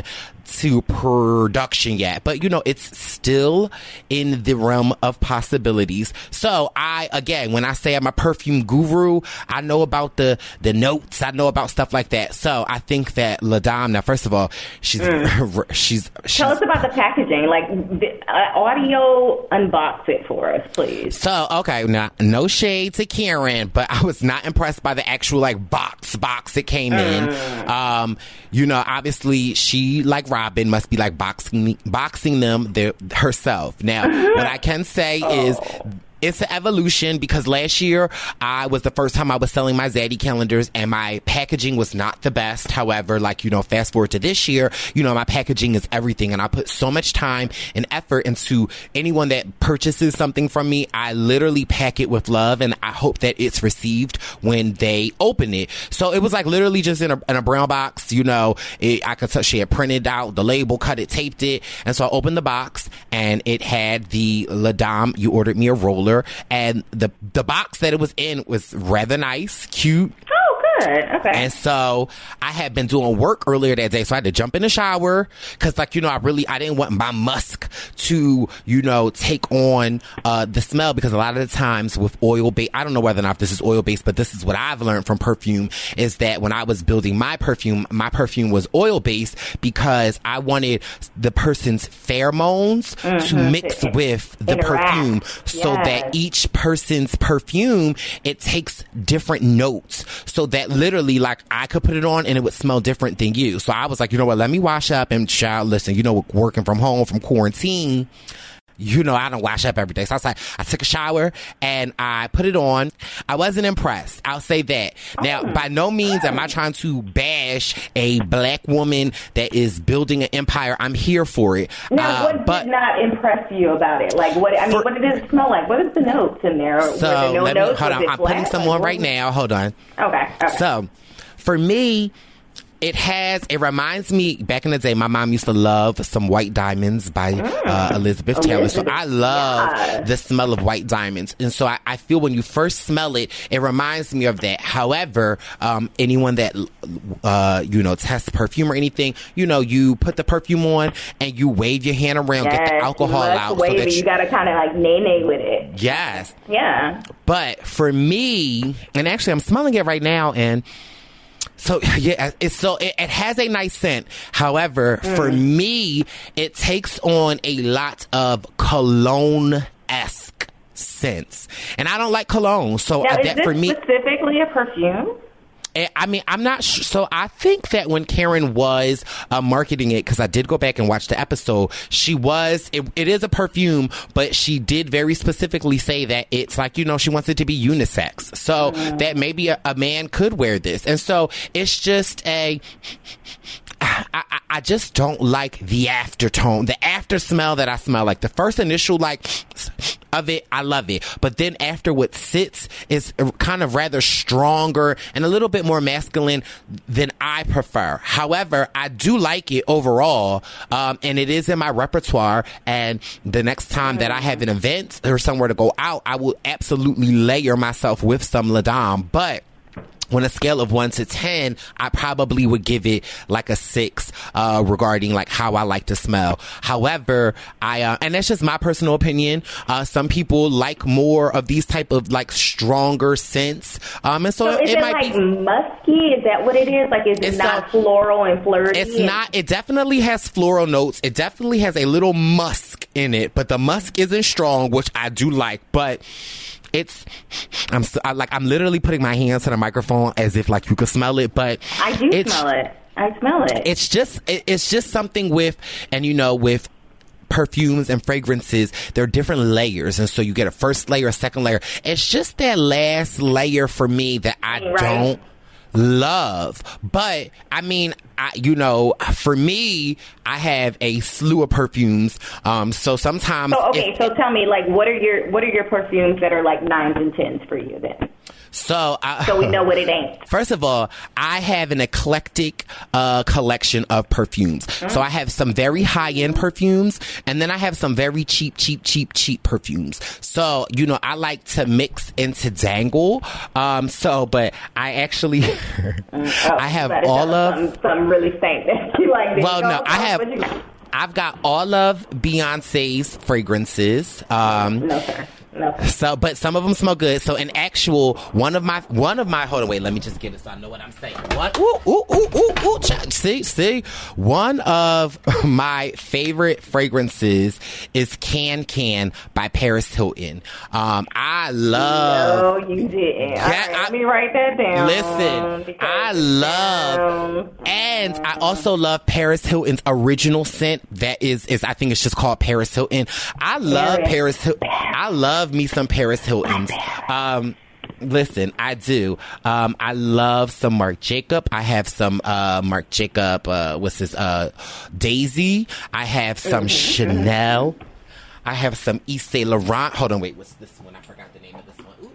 to production yet, but you know, it's still in the realm of possibilities. So I, again, when I say I'm a perfume guru, I know about the, the notes. I know about stuff like that. So I think that La Dame, now, first of all, she's, mm. she's, she's, tell us about the packaging, like the, uh, audio unbox it for us, please. So, okay, now, no shade to Karen, but I was not impressed by the actual, like, box, box it came mm. in. Um, you know, obviously she, like Robin, must be like boxing, boxing them their, herself. Now, what I can say oh. is, it's an evolution, because last year I was the first time I was selling my Zaddy calendars and my packaging was not the best. However, like, you know, fast forward to this year, you know, my packaging is everything, and I put so much time and effort into anyone that purchases something from me. I literally pack it with love, and I hope that it's received when they open it. So it was like literally just in a, in a brown box, you know, it, I could tell she had printed out the label, cut it, taped it. And so I opened the box and it had the La Dame, you ordered me a roller. And the the box that it was in was rather nice, cute. Oh, good. Okay. And so I had been doing work earlier that day, so I had to jump in the shower because, like, you know, I really I didn't want my musk to, you know, take on uh, the smell, because a lot of the times with oil based, I don't know whether or not this is oil based, but this is what I've learned from perfume, is that when I was building my perfume, my perfume was oil based because I wanted the person's pheromones mm-hmm. to mix with the Interact. perfume, so yes. that each person's perfume, it takes different notes, so that literally, like, I could put it on and it would smell different than you. So I was like, you know what, let me wash up and child, listen, you know, working from home, from quarantine, you know, I don't wash up every day. So I was like, I took a shower and I put it on. I wasn't impressed. I'll say that. Now, oh. by no means am I trying to bash a black woman that is building an empire. I'm here for it. Now, uh, what but, did not impress you about it? Like, what, I mean, for, what did it smell like? What is the notes in there? So, Were there no let me, notes? hold Was on. I'm flat? putting some like, on right now. Hold on. Okay. okay. So, for me, it has, it reminds me, back in the day, my mom used to love some White Diamonds by uh, Elizabeth Taylor. Elizabeth, So I love yeah. the smell of White Diamonds. And so I, I feel when you first smell it, it reminds me of that. However, um, anyone that, uh, you know, tests perfume or anything, you know, you put the perfume on and you wave your hand around, yes, get the alcohol out. Wave so that it. You, you got to kind of like nay-nay with it. Yes. Yeah. But for me, and actually I'm smelling it right now, and so yeah, it's so it, it has a nice scent. However, mm. for me, it takes on a lot of cologne-esque scents, and I don't like cologne. So now, uh, is that this for me, specifically a perfume? I mean, I'm not sure. So I think that when Karen was uh, marketing it, because I did go back and watch the episode, she was, it, it is a perfume, but she did very specifically say that it's like, you know, she wants it to be unisex. So mm. that maybe a, a man could wear this. And so it's just a, I, I, I just don't like the aftertone, the after smell that I smell. Like the first initial, like, of it, I love it. But then after what sits is kind of rather stronger and a little bit more masculine than I prefer. However, I do like it overall. Um, and it is in my repertoire. And the next time that I have an event or somewhere to go out, I will absolutely layer myself with some La Dame. But on a scale of one to ten, I probably would give it like a six, uh, regarding like how I like to smell. However, I, uh, and that's just my personal opinion. Uh, some people like more of these type of like stronger scents. Um, and so, so is it, it might like be musky? Is that what it is? Like, is it not a, floral and flirty? It's not, it definitely has floral notes. It definitely has a little musk in it, but the musk isn't strong, which I do like, but it's, I'm so, I, like, I'm literally putting my hands to the microphone as if like you could smell it, but I do smell it. I smell it. It's just, it, it's just something with, and you know, with perfumes and fragrances, there are different layers, and so you get a first layer, a second layer. It's just that last layer for me that I right. don't love. But I mean, I, you know, for me, I have a slew of perfumes. Um, so sometimes. So okay, if, so tell me, like, what are your what are your perfumes that are like nines and tens for you then? So, I, so we know what it ain't. First of all, I have an eclectic uh, collection of perfumes. Mm. So I have some very high-end perfumes, and then I have some very cheap, cheap, cheap, cheap perfumes. So, you know, I like to mix and to dangle. Um, so, but I actually, Mm, oh, I have better all tell us of. something, something really stank that you like. Well, Go no, on, I have. what you got? I've got all of Beyonce's fragrances. Um, No, sir. No, sir. So, but some of them smell good. So, in actual, one of my, one of my, hold on, wait, let me just get it so I know what I'm saying. One, ooh, ooh, ooh, ooh, ooh, ch- see, see, one of my favorite fragrances is Can Can by Paris Hilton. Um, I love. No, you didn't. Yeah, All right, I- let me write that down. Listen, because- I love, and I also love Paris Hilton's original scent. That is, is I think it's just called Paris Hilton. I love Paris. Paris Hilton. I love me some Paris Hiltons. Um, listen, I do. Um, I love some Marc Jacob. I have some uh, Marc Jacob. Uh, what's this? Uh, Daisy. I have some Chanel. I have some Yves Saint Laurent. Hold on, wait. What's this one? I forgot the name of this one. Ooh,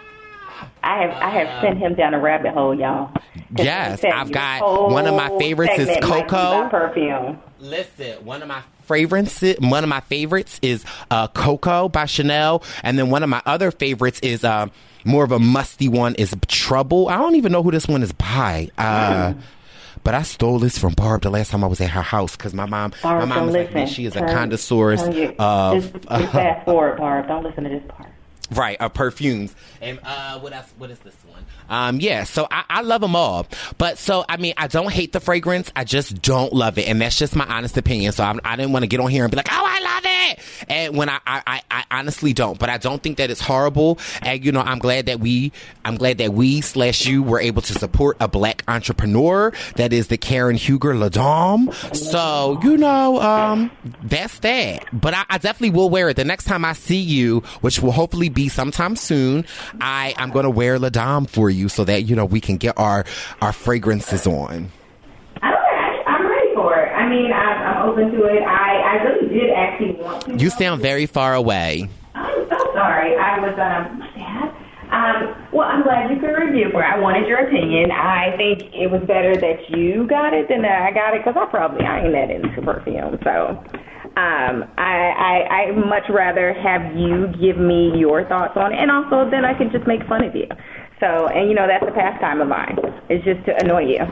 ah. I have I have sent him down a rabbit hole, y'all. 'Cause Yes, he said I've your got whole one of my favorites is segment might be Coco. about perfume. Listen, one of my fragrances, one of my favorites is uh, Coco by Chanel, and then one of my other favorites is uh, more of a musty one is Trouble. I don't even know who this one is by. Uh, Mm. But I stole this from Barb the last time I was at her house because my mom, Barb, my mom don't was like, listen. man, she is a Turn- connoisseur turn your- of just, just fast forward, Barb. Don't listen to this part. right of perfumes. And uh, what else? What is this one? Um, yeah, so I, I love them all. But so, I mean, I don't hate the fragrance. I just don't love it. And that's just my honest opinion. So I'm, I didn't want to get on here and be like, oh, I love it. And when I, I, I, I honestly don't. But I don't think that it's horrible. And, you know, I'm glad that we, I'm glad that we slash you were able to support a black entrepreneur that is the Karen Huger Ladame. So, you know, um, that's that. But I, I definitely will wear it. The next time I see you, which will hopefully be sometime soon, I, I'm going to wear Ladame for you so that, you know, we can get our, our fragrances on. Okay, I'm ready for it. I mean, I'm, I'm open to it. I, I really did actually want to. You sound very far away. I'm so sorry. I was, um, sad. Um, well, I'm glad you could review for it. I wanted your opinion. I think it was better that you got it than that I got it because I probably, I ain't that into perfume. So, um, I, I, I much rather have you give me your thoughts on it, and also then I can just make fun of you. So, and you know, that's a pastime of mine. It's just to annoy you.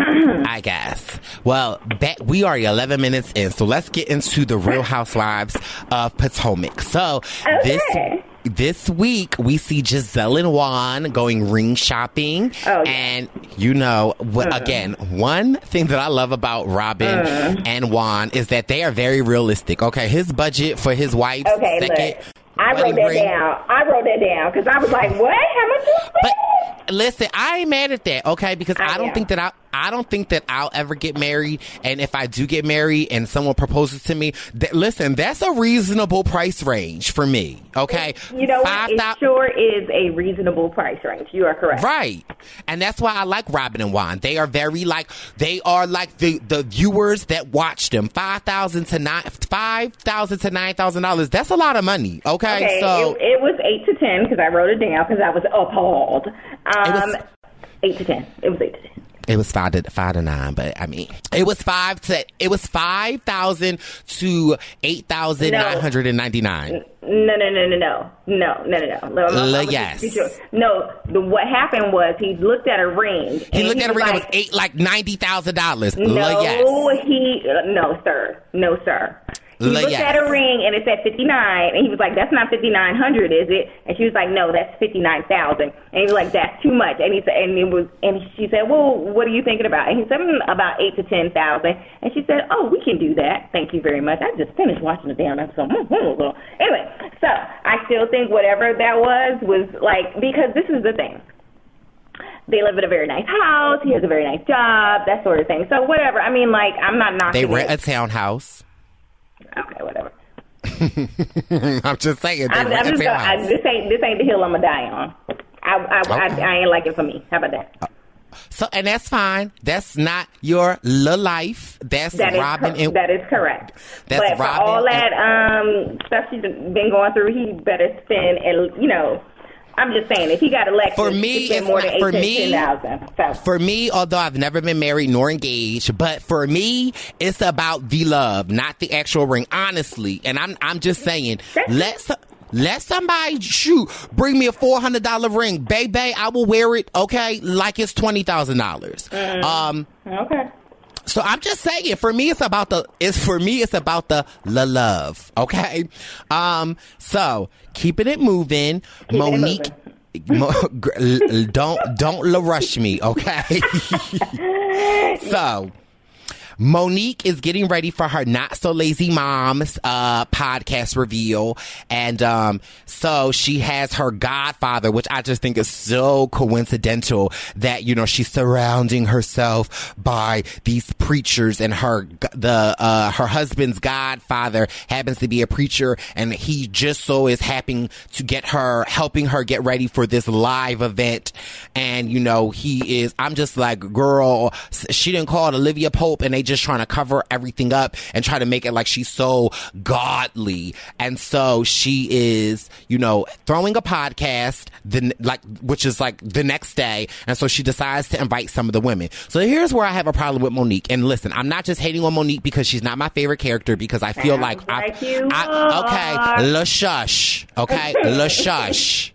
I guess. Well, that we are eleven minutes in, so let's get into the Real Housewives of Potomac. So Okay. this this week we see Giselle and Juan going ring shopping, Oh, yeah. and you know, wh- again, one thing that I love about Robin Uh. and Juan is that they are very realistic. Okay, his budget for his wife's Okay, second. look. I wrote wedding that ring- down. I wrote that down because I was like, what? How much you spend? But listen, I ain't mad at that, okay? Because I, I don't am. think that I I don't think that I'll ever get married. And if I do get married and someone proposes to me, that, listen, that's a reasonable price range for me, okay? You know what? Five It thou- sure is a reasonable price range. You are correct. Right. And that's why I like Robin and Juan. They are very like, they are like the, the viewers that watch them. five thousand to nine, five thousand to nine thousand dollars. That's a lot of money, okay? Okay, so. it, it was eight to ten because I wrote it down because I was appalled. Um, was- eight to ten. It was eight to ten. It was five to five to nine, but I mean, it was five to it was five thousand to eight thousand nine hundred and ninety nine. No, no, no, no, no, no, no, no, no. I'm- I'm- I'm- yes. No, the, what happened was he looked at a ring. He and looked at a ring that like, was eight like ninety thousand dollars. No, Yes. he uh, no, sir, no, sir. He La- looked yes. at a ring and it said fifty-nine, and he was like, "That's not fifty-nine hundred, is it?" And she was like, "No, that's fifty-nine thousand." And he was like, "That's too much." And he said, and it was, and she said, "Well, what are you thinking about?" And he said, mm, "About eight to ten thousand." And she said, "Oh, we can do that. Thank you very much. I just finished watching the damn episode." Anyway, so I still think whatever that was was like, because this is the thing. They live in a very nice house. He has a very nice job, that sort of thing. So whatever. I mean, like, I'm not knocking They rent it. a townhouse. Okay, whatever. I'm just saying they I'm, rent I'm a just gonna, I, townhouse. this ain't this ain't the hill I'm gonna die on. I I, Okay. I I ain't like it for me. How about that? So and that's fine. That's not your la life. That's That is Robin cor- and that is correct. That's but for Robin all and- that um stuff she's been going through, he better spend. And you know, I'm just saying, if he got elected, For he me, should spend it's more not- than for eight to me- ten thousand. So. For me, although I've never been married nor engaged, but for me, it's about the love, not the actual ring. Honestly, and I'm I'm just saying, That's- let's Let somebody, shoot, bring me a four hundred dollars ring. Baby, I will wear it, okay, like it's twenty thousand dollars. Mm. Um, okay. So I'm just saying, for me, it's about the, it's for me, it's about the la love, okay? Um, so, keeping it moving, Keep Monique, it moving. Mo, don't, don't la rush me, okay? So, Monique is getting ready for her Not So Lazy Moms uh, podcast reveal. And um, so she has her godfather, which I just think is so coincidental that, you know, she's surrounding herself by these preachers, and her the uh, her husband's godfather happens to be a preacher, and he just so is happy to get her, helping her get ready for this live event. And, you know, he is, I'm just like, girl, she didn't call it Olivia Pope, and they just trying to cover everything up and try to make it like she's so godly. And so she is, you know, throwing a podcast, the, like, which is like the next day. And so she decides to invite some of the women. So here's where I have a problem with Monique. And listen, I'm not just hating on Monique because she's not my favorite character, because I feel like, like I, you I, okay, la shush, okay, la shush.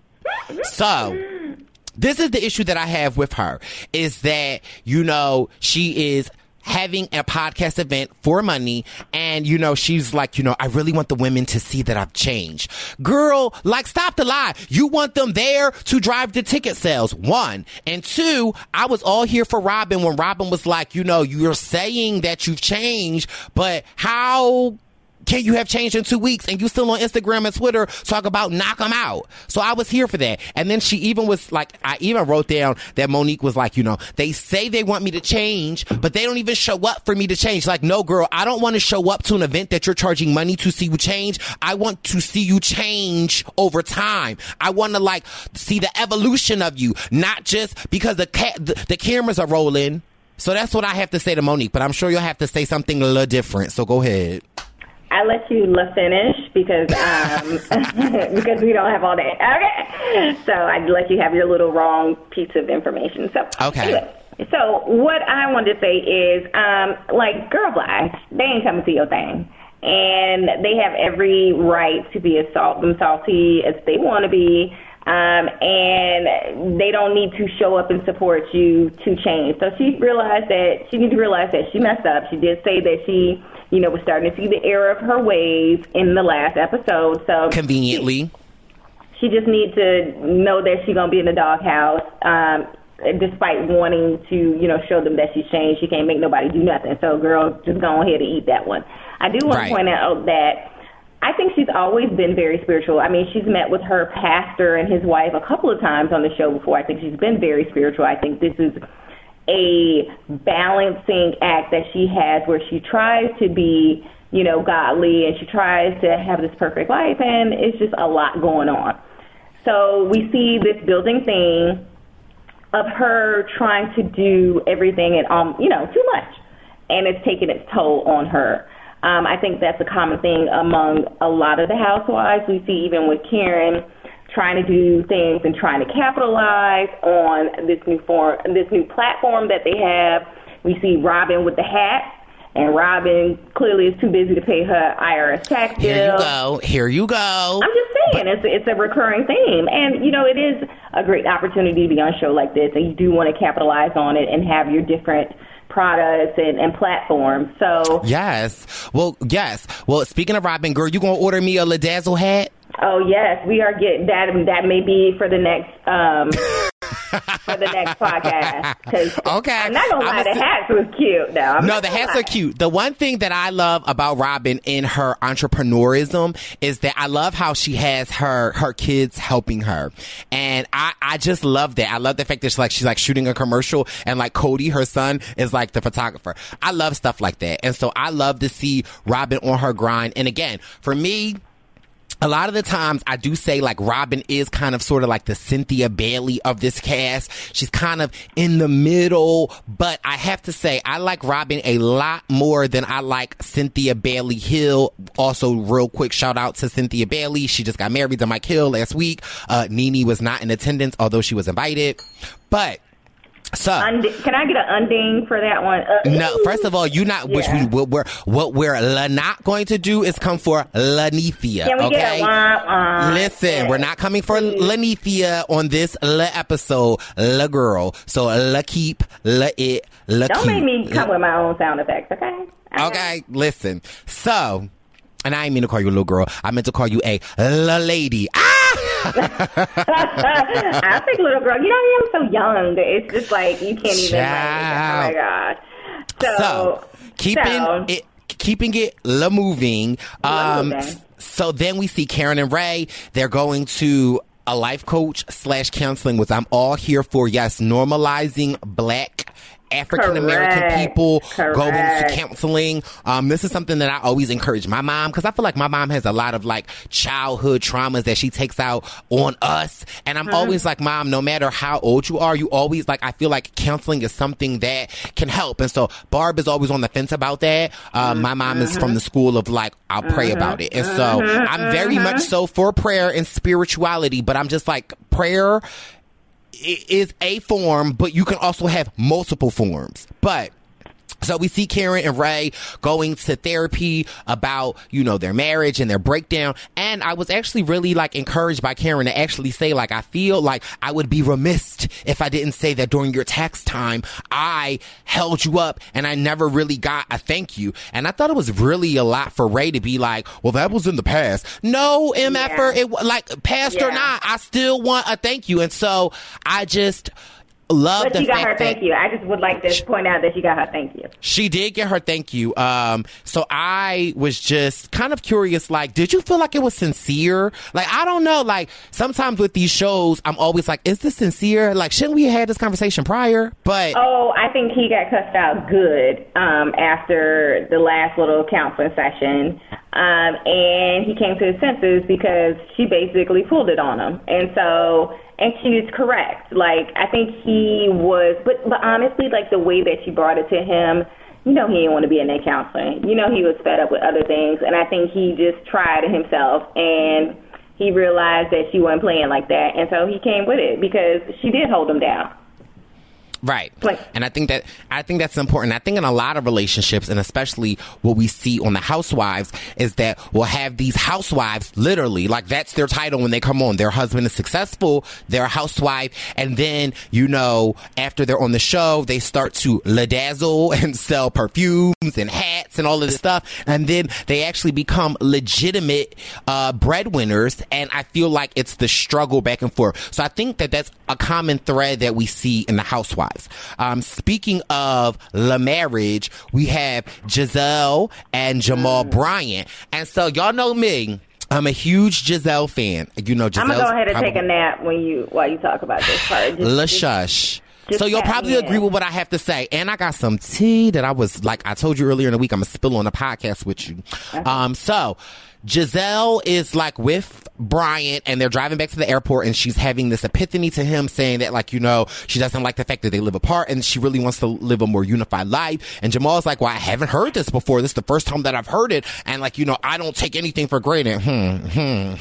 So, this is the issue that I have with her, is that, you know, she is having a podcast event for money, and, you know, she's like, you know, I really want the women to see that I've changed. Girl, like, stop the lie. You want them there to drive the ticket sales, one. And two, I was all here for Robin when Robin was like, you know, you're saying that you've changed, but how can you have changed in two weeks and you still on Instagram and Twitter talk about knock them out? So I was here for that. And then she even was like, I even wrote down that Monique was like, you know, they say they want me to change, but they don't even show up for me to change. Like, no, girl, I don't want to show up to an event that you're charging money to see you change. I want to see you change over time. I want to, like, see the evolution of you, not just because the, ca- the, the cameras are rolling. So that's what I have to say to Monique, but I'm sure you'll have to say something a little different. So go ahead. I let you la finish because um, because we don't have all day. Okay, so I'd let you have your little wrong piece of information. So okay. Anyway, so what I wanted to say is, um, like, girl blast, they ain't coming to your thing, and they have every right to be as salt and salty as they want to be. Um, and they don't need to show up and support you to change. So she realized that she needs to realize that she messed up. She did say that she, you know, was starting to see the error of her ways in the last episode. So conveniently, she, she just needs to know that she's gonna be in the doghouse. Um, despite wanting to, you know, show them that she's changed, she can't make nobody do nothing. So, girl, just go ahead and eat that one. I do want right. to point out that I think she's always been very spiritual. I mean, she's met with her pastor and his wife a couple of times on the show before. I think she's been very spiritual. I think this is a balancing act that she has where she tries to be, you know, godly, and she tries to have this perfect life, and it's just a lot going on. So we see this building thing of her trying to do everything and, um, you know, too much, and it's taking its toll on her. Um, I think that's a common thing among a lot of the housewives. We see even with Karen trying to do things and trying to capitalize on this new form, this new platform that they have. We see Robin with the hat, and Robin clearly is too busy to pay her I R S tax bill. Here you go. Here you go. I'm just saying, it's, it's a recurring theme. And, you know, it is a great opportunity to be on a show like this, and you do want to capitalize on it and have your different products and, and platforms. So yes. Well, yes. Well, speaking of Robin, girl, you gonna order me a Ledazzle hat? Oh yes, we are getting that. That may be for the next um, for the next podcast. Cause okay, I'm not gonna lie, I'm the a, hats was cute. though. I'm no, the hats lie. are cute. The one thing that I love about Robin in her entrepreneurism is that I love how she has her her kids helping her, and I I just love that. I love the fact that she's like she's like shooting a commercial, and like Cody, her son, is like the photographer. I love stuff like that, and so I love to see Robin on her grind. And again, for me, a lot of the times I do say like Robin is kind of sort of like the Cynthia Bailey of this cast. She's kind of in the middle, but I have to say I like Robin a lot more than I like Cynthia Bailey Hill. Also, real quick shout out to Cynthia Bailey. She just got married to Mike Hill last week. Uh, Nene was not in attendance, although she was invited. But So, Und- can I get an unding for that one? Uh, no, first of all, you not, yeah. which we, what we're, what we're la not going to do is come for Lanithia, Can we okay? get a wah, wah? Listen, Yeah. we're not coming for Lanithia on this la episode, la girl. So, la keep, la it, la Don't keep. make me come with my own sound effects, okay? Okay, listen. So, and I didn't mean to call you a little girl. I meant to call you a la lady. Ah! I think little girl, you know, I'm so young. It's just like you can't even. Child. Like, oh my god. So, So, keeping so, it, keeping it la moving. La Um, moving. so then we see Karen and Ray. They're going to a life coach slash counseling, which I'm all here for. Yes, normalizing black African American Correct. people Correct. going to counseling. Um, this is something that I always encourage my mom, because I feel like my mom has a lot of like childhood traumas that she takes out on us. And I'm Mm-hmm. always like, Mom, no matter how old you are, you always like, I feel like counseling is something that can help. And so Barb is always on the fence about that. Um, my mom is from the school of like, I'll pray about it. And so I'm very much so for prayer and spirituality, but I'm just like, prayer is a form, but you can also have multiple forms. But so we see Karen and Ray going to therapy about, you know, their marriage and their breakdown. And I was actually really like encouraged by Karen to actually say, like, I feel like I would be remiss if I didn't say that during your tax time, I held you up and I never really got a thank you. And I thought it was really a lot for Ray to be like, well, that was in the past. No, M F er, it like past or Yeah. not, I still want a thank you. And so I just love But the she got fact her thank that you. I just would like to point out that she got her thank you. she did get her thank you. Um, so I was just kind of curious, like, did you feel like it was sincere? Like, I don't know. Like, sometimes with these shows, I'm always like, is this sincere? Like, shouldn't we have had this conversation prior? But Oh, I think he got cussed out good um, after the last little counseling session. Um, and he came to his senses because she basically pulled it on him. And so, and she was correct. Like, I think he was, but, but honestly, like the way that she brought it to him, you know, he didn't want to be in that counseling. You know, he was fed up with other things. And I think he just tried it himself, and he realized that she wasn't playing like that. And so he came with it because she did hold him down. right. Like- And I think that, I think that's important. I think in a lot of relationships, and especially what we see on the Housewives, is that we'll have these housewives, literally, like that's their title when they come on. Their husband is successful, they're a housewife, and then, you know, after they're on the show, they start to la-dazzle and sell perfumes and hats and all of this stuff, and then they actually become legitimate uh, breadwinners, and I feel like it's the struggle back and forth. So I think that that's a common thread that we see in the Housewives. Um, speaking of La Marriage, we have Giselle and Jamal Bryant. And so y'all know me. I'm a huge Giselle fan. You know, Giselle's I'm gonna go ahead and probably- take a nap when you while you talk about this part. Just- La just- shush. just So you'll tap probably me agree in. with what I have to say. And I got some tea that I was, like I told you earlier in the week, I'm going to spill on the podcast with you. Um, so Giselle is like with Bryant and they're driving back to the airport and she's having this epiphany to him saying that, like, you know, she doesn't like the fact that they live apart and she really wants to live a more unified life. And Jamal's like, well, I haven't heard this before. This is the first time that I've heard it. And like, you know, I don't take anything for granted. Hmm, hmm,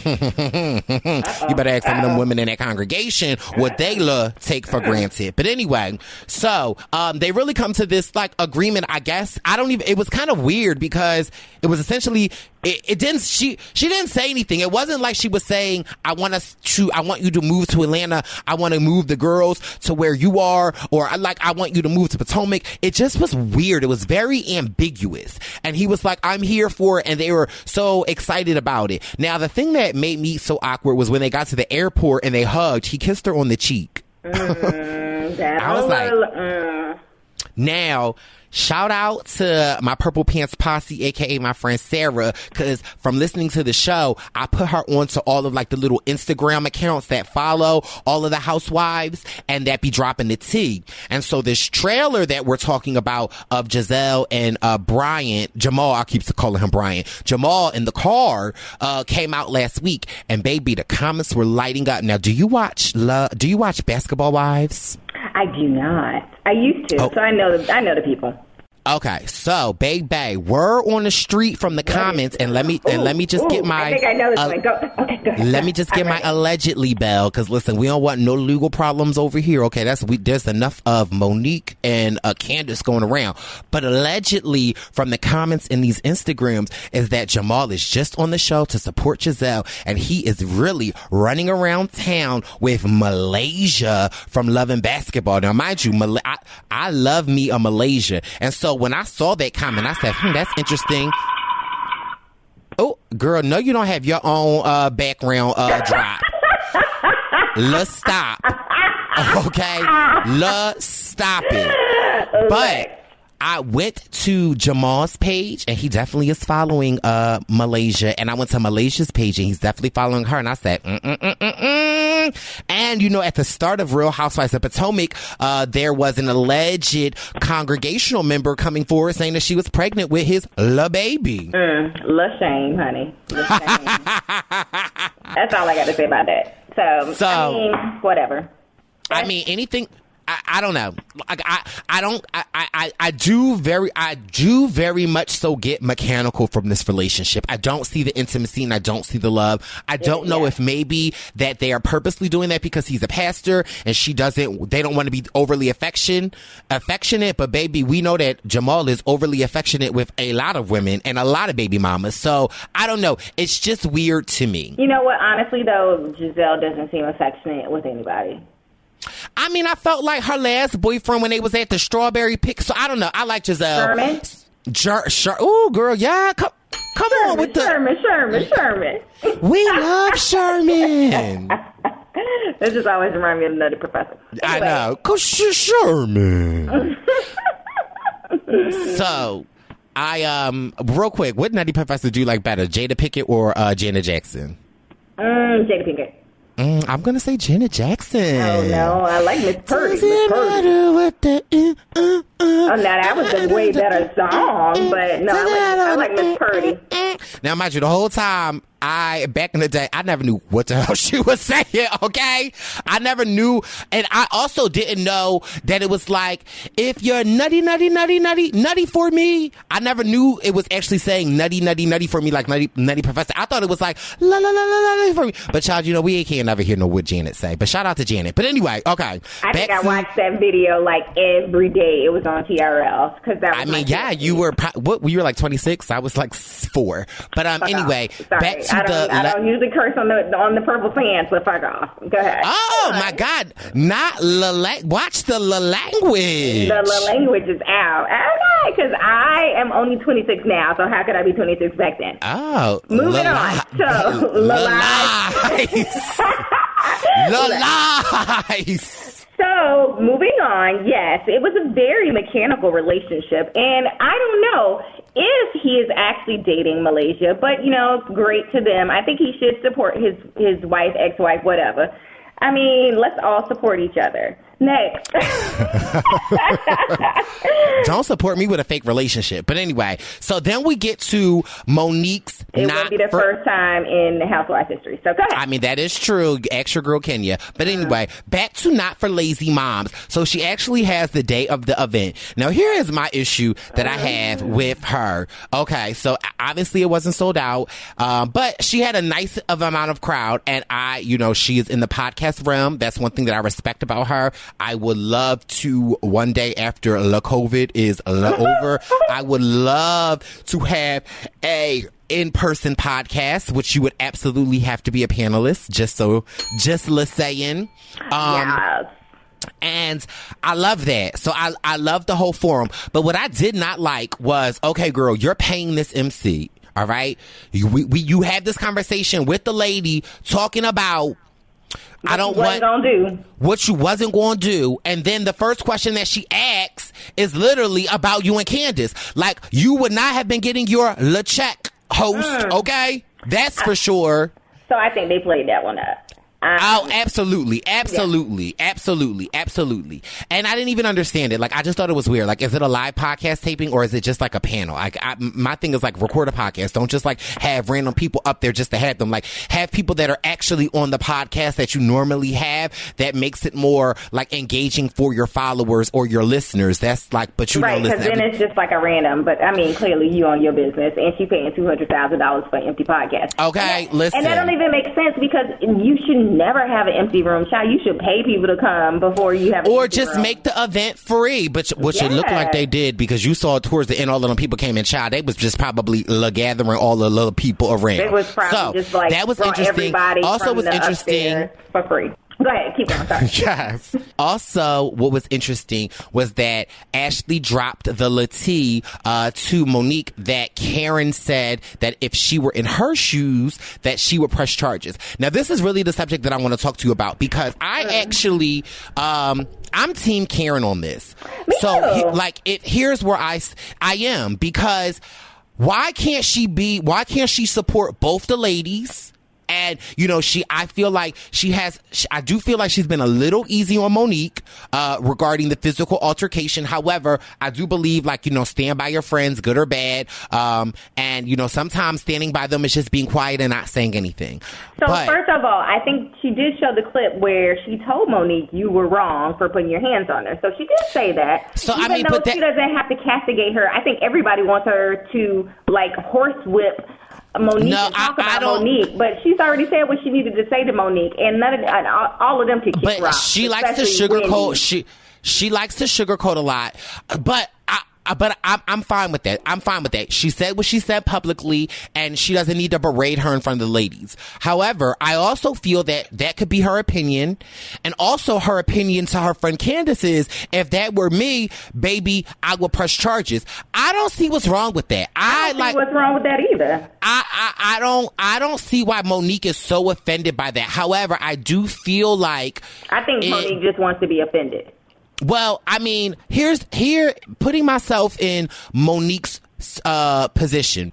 you better ask some of them women in that congregation what they love take for granted. But anyway, so um, they really come to this like agreement, I guess. I don't even, it was kind of weird because it was essentially, it, it didn't, she, she didn't say anything. It wasn't like she was saying, I want us to, I want you to move to Atlanta. I want to move the girls to where you are, or I like, I want you to move to Potomac. It just was weird. It was very ambiguous. And he was like, I'm here for it. And they were so excited about it. Now, the thing that made me so awkward was when they got to the airport and they hugged, he kissed her on the cheek. Mm, that I was like, mm. Now, shout out to my Purple Pants Posse, aka my friend Sarah, because from listening to the show, I put her onto all of like the little Instagram accounts that follow all of the housewives and that be dropping the tea. And so this trailer that we're talking about of Giselle and uh, Bryant, Jamal, I keep calling him Bryant, Jamal in the car uh, came out last week, and baby, the comments were lighting up. Now, do you watch? Lo- do you watch Basketball Wives? I do not. I used to, Oh. so I know the, I know the people. Okay, so baby, word on the street from the comments, and let me and Ooh, let me just ooh, get my. I think I know this uh, one. Go. Okay, go ahead. Let me just get my allegedly bell, because listen, we don't want no legal problems over here. Okay, that's we. There's enough of Monique and uh, Candace going around, but allegedly from the comments in these Instagrams is that Jamal is just on the show to support Giselle, and he is really running around town with Malaysia from Love and Basketball. Now, mind you, Mal- I, I love me a Malaysia, and so when I saw that comment, I said, hmm, that's interesting. Oh, girl, no, you don't have your own uh, background uh, drop. Let's stop. Okay? Let's stop it. But I went to Jamal's page, and he definitely is following uh, Malaysia. And I went to Malaysia's page, and he's definitely following her. And I said, mm-mm-mm-mm-mm. And, you know, at the start of Real Housewives of Potomac, uh, there was an alleged congregational member coming forward saying that she was pregnant with his la baby. Mm, la shame, honey. La shame. That's all I got to say about that. So, So- I mean, whatever. I mean, anything... I, I don't know. Like I, I don't. I, I, I do very. I do very much so get mechanical from this relationship. I don't see the intimacy and I don't see the love. I don't know yeah. if maybe that they are purposely doing that because he's a pastor and she doesn't. They don't want to be overly affection affectionate. But baby, we know that Jamal is overly affectionate with a lot of women and a lot of baby mamas. So I don't know. It's just weird to me. You know what? Honestly, though, Giselle doesn't seem affectionate with anybody. I mean, I felt like her last boyfriend when they was at the strawberry pick. So I don't know. I like Giselle. Sherman? Jer- Sher- Ooh, girl, yeah. Come, come Sherman, on with the. Sherman, Sherman, Sherman. We love Sherman. This just always reminds me of the Nutty Professor. I Anyway. know. Cause she's Sherman. So, I, um, real quick, what Nutty Professor do you like better, Jada Pinkett or uh, Janet Jackson? Mm, Jada Pinkett. Mm, I'm gonna say Janet Jackson. Oh, no. I like Miss Purdy. Miss Doesn't Purdy. matter what the, uh, uh, uh, Oh, now that was a way better song, but no, I like, I like Miss Purdy. Now, mind you, the whole time, I, back in the day, I never knew what the hell she was saying, okay? I never knew, and I also didn't know that it was like, if you're nutty, nutty, nutty, nutty, nutty for me, I never knew it was actually saying nutty, nutty, nutty for me, like nutty, nutty professor. I thought it was like, la, la, la, la, la, for me. But child, you know, we can't never hear no what Janet say. But shout out to Janet. But anyway, okay. I think I to- watched that video like every day. It was on T R L. Cause that was I my mean, yeah, favorite. you were, pro- what, you were like twenty-six? I was like four. But um, Fuck anyway, off. Sorry. back to I don't, the... I le- don't usually curse on the on the purple sands, but fuck off. Go ahead. Oh my God! Not la la- watch the la language. The, the language is out. Okay, because I am only twenty-six now, so how could I be twenty-six back then? Oh, Moving la- on. So, la la- lies. La lies. So, moving on, yes, it was a very mechanical relationship, and I don't know if he is actually dating Malaysia, but, you know, great to them. I think he should support his, his wife, ex-wife, whatever. I mean, let's all support each other. Next. Don't support me with a fake relationship. But anyway, so then we get to Monique's It not won't be the fir- first time in Housewives history, so go ahead. I mean, that is true. Extra girl Kenya. But anyway, back to Not for Lazy Moms. So she actually has the day of the event. Now, here is my issue that I have with her. Okay, so obviously it wasn't sold out, um, but she had a nice of amount of crowd. And I, you know, she is in the podcast realm. That's one thing that I respect about her. I would love to one day after the COVID is over, I would love to have a in-person podcast, which you would absolutely have to be a panelist, just so, just la saying. Um, yes. And I love that. So I, I love the whole forum. But what I did not like was, okay, girl, you're paying this M C. All right. You, we, we, you had this conversation with the lady talking about, I don't What want you gonna do? what you wasn't going to do. And then the first question that she asks is literally about you and Candace. Like, you would not have been getting your Le Check host, Mm. okay? That's for sure. So I think they played that one up. Um, oh, absolutely, absolutely, yeah. absolutely, absolutely. And I didn't even understand it. Like, I just thought it was weird. Like, is it a live podcast taping or is it just like a panel? Like, I, my thing is like record a podcast. Don't just like have random people up there just to have them. Like, have people that are actually on the podcast that you normally have. That makes it more like engaging for your followers or your listeners. That's like, but you right, don't listen. Right, because then it's just like a random. But I mean, clearly you own your business, and she paying two hundred thousand dollars for an empty podcast. Okay, and that, listen, and that don't even make sense because you should never have an empty room. Child, you should pay people to come before you have. An or empty just room. make the event free, but which yeah. it looked like they did because you saw towards the end all of them people came in. Child, they was just probably uh, gathering all the little people around. It was probably so, just like that was interesting. Also, was interesting for free. Go ahead, keep going. Sorry. Yes. Also, what was interesting was that Ashley dropped the latee uh, to Monique that Karen said that if she were in her shoes, that she would press charges. Now, this is really the subject that I want to talk to you about because I mm. actually, um, I'm Team Karen on this. Me so, too. he, like, it, here's where I, I am because why can't she be? Why can't she support both the ladies? And, you know, she, I feel like she has, she, I do feel like she's been a little easy on Monique, uh, regarding the physical altercation. However, I do believe, like, you know, stand by your friends, good or bad. Um, and, you know, sometimes standing by them is just being quiet and not saying anything. So, but, first of all, I think she did show the clip where she told Monique you were wrong for putting your hands on her. So she did say that. So, Even I mean, though but that, she doesn't have to castigate her. I think everybody wants her to, like, horsewhip Monique no, and talk I, about I don't, Monique, but she's already said what she needed to say to Monique, and none of and all, all of them could kick but rock. she likes to sugarcoat. She she likes to sugarcoat a lot, but I. But I'm, I'm fine with that. I'm fine with that. She said what she said publicly, and she doesn't need to berate her in front of the ladies. However, I also feel that that could be her opinion, and also her opinion to her friend Candace is, if that were me, baby, I would press charges. I don't see what's wrong with that. I, I don't like see what's wrong with that either. I, I I don't I don't see why Monique is so offended by that. However, I do feel like I think it, Monique just wants to be offended. Well, I mean, here's here putting myself in Monique's uh, position.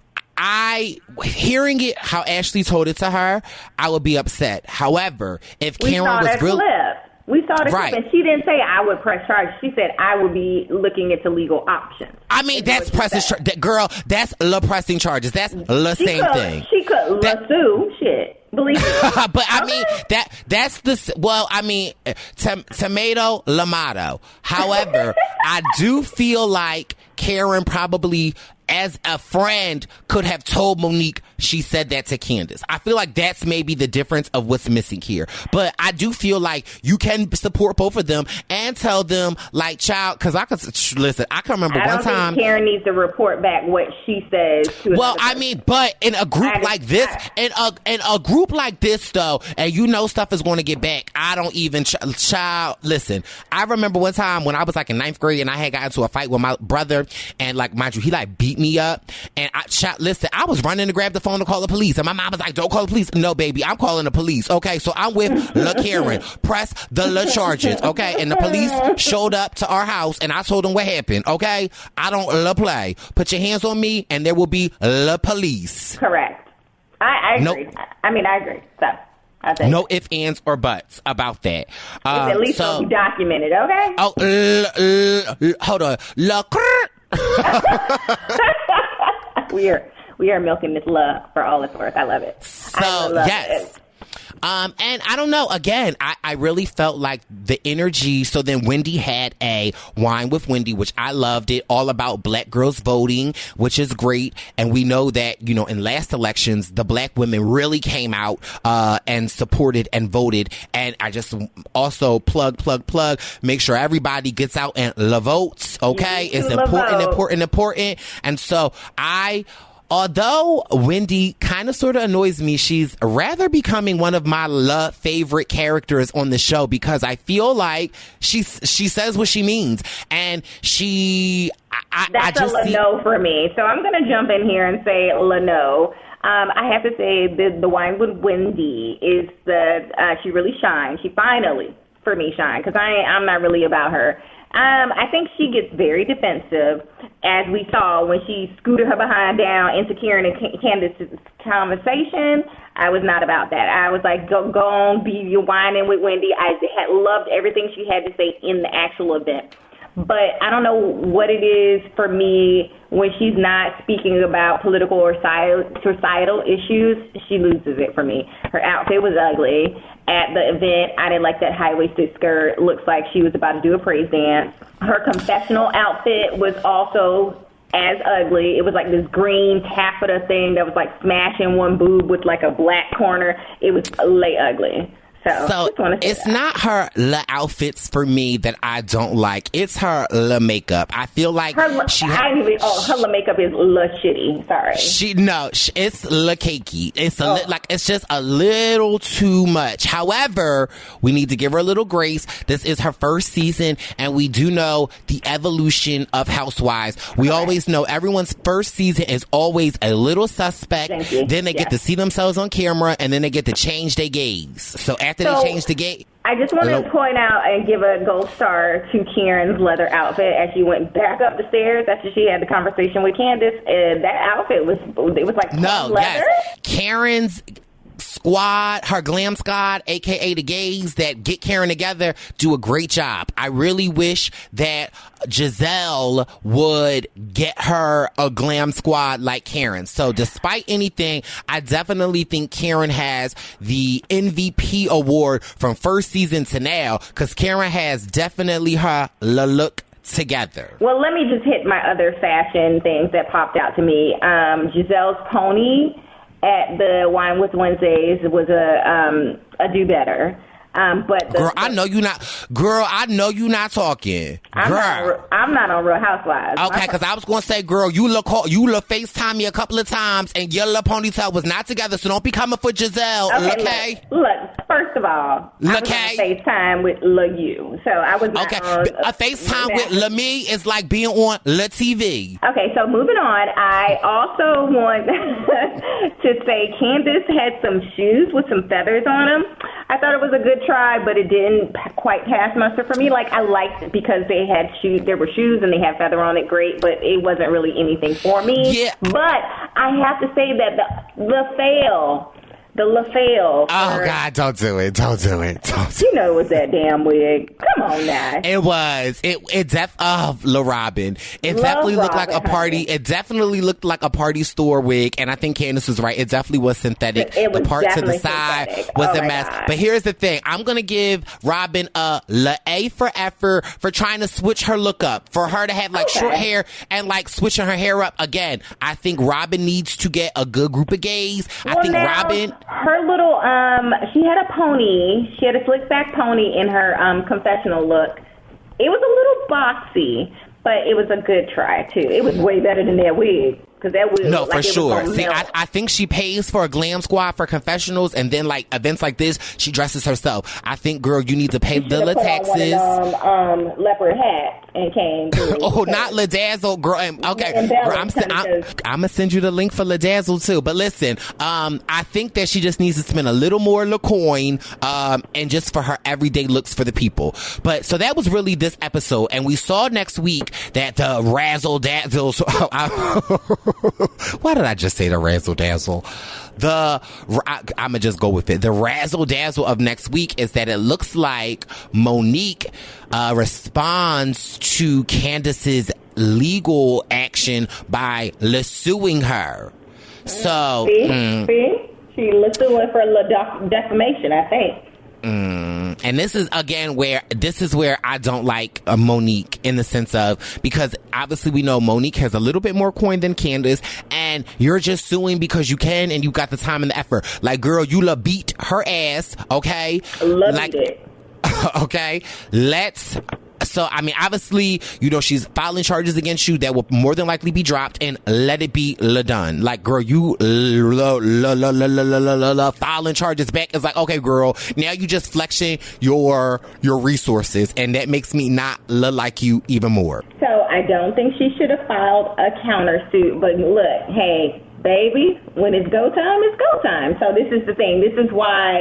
I hearing it how Ashley told it to her, I would be upset. However, if we Karen saw was that really clip. We saw the right. clip, and she didn't say I would press charges. She said I would be looking into legal options. I mean, that's pressing char- that girl. That's la pressing charges. That's the same could, thing. She could that- sue shit. Believe it. But I okay. mean that that's the well. I mean, t- tomato, lamato. However, I do feel like Karen probably, as a friend, could have told Monique she said that to Candace. I feel like that's maybe the difference of what's missing here. But I do feel like you can support both of them and tell them, like, child, because I could listen. I can remember I one don't time. think Karen needs to report back what she says. To well, I mean, but in a group I like this, in a in a group like this, though, and you know stuff is going to get back. I don't even ch- child. Listen, I remember one time when I was like in ninth grade and I had got into a fight with my brother, and like mind you, he like beat me up, and I child, listen, I was running to grab the phone to call the police, and my mom was like, "Don't call the police." No, baby, I'm calling the police. Okay, so I'm with La Karen. Press the La charges. Okay, and the police showed up to our house, and I told them what happened. Okay, I don't La play. Put your hands on me, and there will be La police. Correct. I, I agree. Nope. I mean, I agree. So, I think. No ifs, ands, or buts about that. Um, it's at least so, be documented, okay? Oh, l- l- l- hold on. La we are we are milking this love for all it's worth. I love it. So, I love yes. it. Um, and I don't know, again, I, I really felt like the energy. So then Wendy had a Wine with Wendy, which I loved it, all about black girls voting, which is great. And we know that, you know, in last elections, the black women really came out, uh, and supported and voted. And I just also plug, plug, plug, make sure everybody gets out and la votes. Okay. It's important, important, important. And so I, although Wendy kind of sort of annoys me, she's rather becoming one of my love favorite characters on the show because I feel like she she says what she means, and she I, that's I just a see, Lano for me. So I'm going to jump in here and say Lano. Um, I have to say the the Wine with Wendy is the uh, she really shines. She finally for me shine because I I'm not really about her. Um, I think she gets very defensive, as we saw when she scooted her behind down into Karen and Candace's conversation. I was not about that. I was like, go, go on, be your whining with Wendy. I had loved everything she had to say in the actual event. But I don't know what it is for me when she's not speaking about political or societal issues. She loses it for me. Her outfit was ugly. At the event, I didn't like that high-waisted skirt. Looks like she was about to do a praise dance. Her confessional outfit was also as ugly. It was like this green taffeta thing that was like smashing one boob with like a black corner. It was lay ugly. So, so it's that. not her la outfits for me that I don't like. It's her la makeup. I feel like her, she. I didn't even, oh, her la makeup is la shitty. Sorry. She no, it's la cakey. It's a oh. li- like it's just a little too much. However, we need to give her a little grace. This is her first season, and we do know the evolution of Housewives. We okay. always know everyone's first season is always a little suspect. Then they yes. get to see themselves on camera, and then they get to change their gaze. So after After so, they changed the gate. I just want to point out and give a gold star to Karen's leather outfit as she went back up the stairs after she had the conversation with Candace. And that outfit was, it was like no, leather. Yes. Karen's squad, her glam squad, aka the gays that get Karen together, do a great job. I really wish that Giselle would get her a glam squad like Karen. So despite anything, I definitely think Karen has the M V P award from first season to now, because Karen has definitely her look together. Well, let me just hit my other fashion things that popped out to me. Um, Giselle's pony at the Wine with Wednesdays was a um, a do better. Um, but the, girl, I know you not. Girl, I know you not talking. I'm girl, not, I'm not on Real Housewives. Okay, because I was gonna say, girl, you look you look FaceTime me a couple of times, and your little ponytail was not together. So don't be coming for Giselle. Okay, okay? Look, look, first of all, look, I was on FaceTime with La You, so I was not okay. on a, a FaceTime with La Me is like being on La T V. Okay, so moving on, I also want to say Candace had some shoes with some feathers on them. I thought it was a good try, but it didn't quite pass muster for me. Like, I liked it because they had shoes, there were shoes and they had feather on it, great, but it wasn't really anything for me. Yeah. But I have to say that the the fail, the LaFail. Oh, God, don't do it. Don't do it. Don't do you know it was that damn wig. Come on now. It was. It it def oh, La Robin. It Love definitely looked Robin, like a party. honey. It definitely looked like a party store wig, and I think Candace was right. It definitely was synthetic. It was the part to the definitely side synthetic. was Oh a my mess. God. But here's the thing. I'm going to give Robin a La A for effort for trying to switch her look up. For her to have like Okay. short hair and like switching her hair up again. I think Robin needs to get a good group of gays. I Well, think now, Robin... her little, um, she had a pony. She had a slick back pony in her um, confessional look. It was a little boxy, but it was a good try, too. It was way better than that wig. Because that wig No, looked for like it was sure. gonna See, melt. I, I think she pays for a glam squad for confessionals, and then like events like this, she dresses herself. I think, girl, you need to pay She the should've little put on one of taxes. them, um, leopard hats and came through. Oh, not La Dazzle, girl. and- Okay, And girl, Bella I'm, sen- I'm, kinda does. I'm gonna send you the link for La Dazzle too. But listen, um, I think that she just needs to spend a little more La coin, um, and just for her everyday looks for the people. But so that was really this episode, and we saw next week that the razzle dazzle. Why did I just say the razzle dazzle? The I, I'm gonna just go with it. The razzle dazzle of next week is that it looks like Monique uh, responds to Candace's legal action by suing her. So, See? mm, See? She was suing for la def- defamation, I think. Mm, and this is again where this is where I don't like uh, Monique in the sense of, because obviously we know Monique has a little bit more coin than Candace, and you're just suing because you can and you got the time and the effort. Like, girl, you la beat her ass, okay? Love like, it. okay, let's. So, I mean, obviously, you know, she's filing charges against you that will more than likely be dropped, and let it be la done. Like, girl, you la, la, la, la, la, la, la, la, filing charges back. It's like, okay, girl, now you just flexing your your resources, and that makes me not la like you even more. So I don't think she should have filed a countersuit. But look, hey, baby, when it's go time, it's go time. So this is the thing. This is why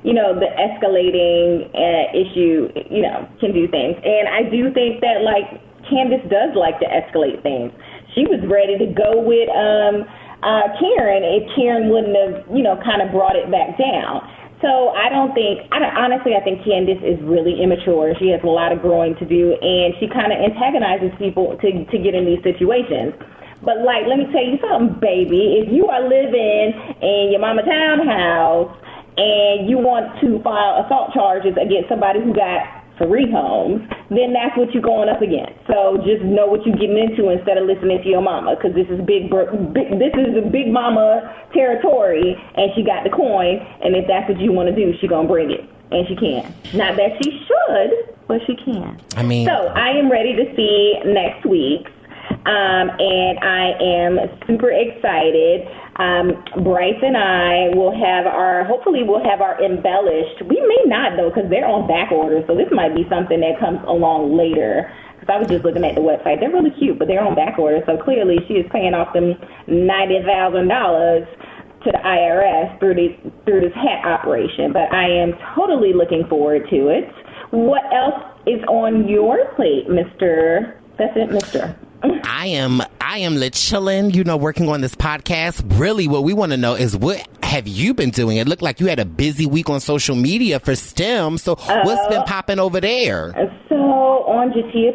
you know, the escalating uh, issue, you know, can do things. And I do think that, like, Candace does like to escalate things. She was ready to go with um, uh, Karen if Karen wouldn't have, you know, kind of brought it back down. So I don't think, I don't, honestly, I think Candace is really immature. She has a lot of growing to do, and she kind of antagonizes people to, to get in these situations. But, like, let me tell you something, baby. If you are living in your mama townhouse and you want to file assault charges against somebody who got three homes, then that's what you're going up against. So just know what you're getting into instead of listening to your mama, because this is big, big, this is the big mama territory, and she got the coin, and if that's what you want to do, she gonna bring it, and she can. Not that she should, but she can. I mean, so I am ready to see next week's, um, and I am super excited. Um, Bryce and I will have our, hopefully we'll have our embellished. We may not, though, because they're on back order, so this might be something that comes along later. Because I was just looking at the website. They're really cute, but they're on back order, so clearly she is paying off them ninety thousand dollars to the I R S through, the, through this hat operation. But I am totally looking forward to it. What else is on your plate, Mister That's it, Mister I am I am chilling, you know, working on this podcast. Really, what we want to know is, what have you been doing? It looked like you had a busy week on social media for STEM. So uh, what's been popping over there? So on Jatia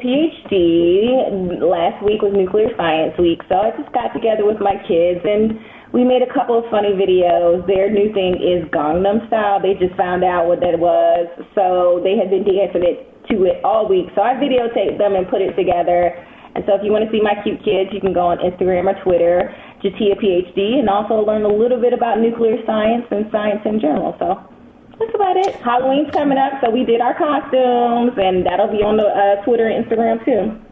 PhD, last week was Nuclear Science Week. So I just got together with my kids and we made a couple of funny videos. Their new thing is Gangnam Style. They just found out what that was. So they had been dancing it to it all week. So I videotaped them and put it together. And so if you want to see my cute kids, you can go on Instagram or Twitter, Jatia PhD, and also learn a little bit about nuclear science and science in general. So that's about it. Halloween's coming up, so we did our costumes, and that'll be on the uh, Twitter and Instagram, too.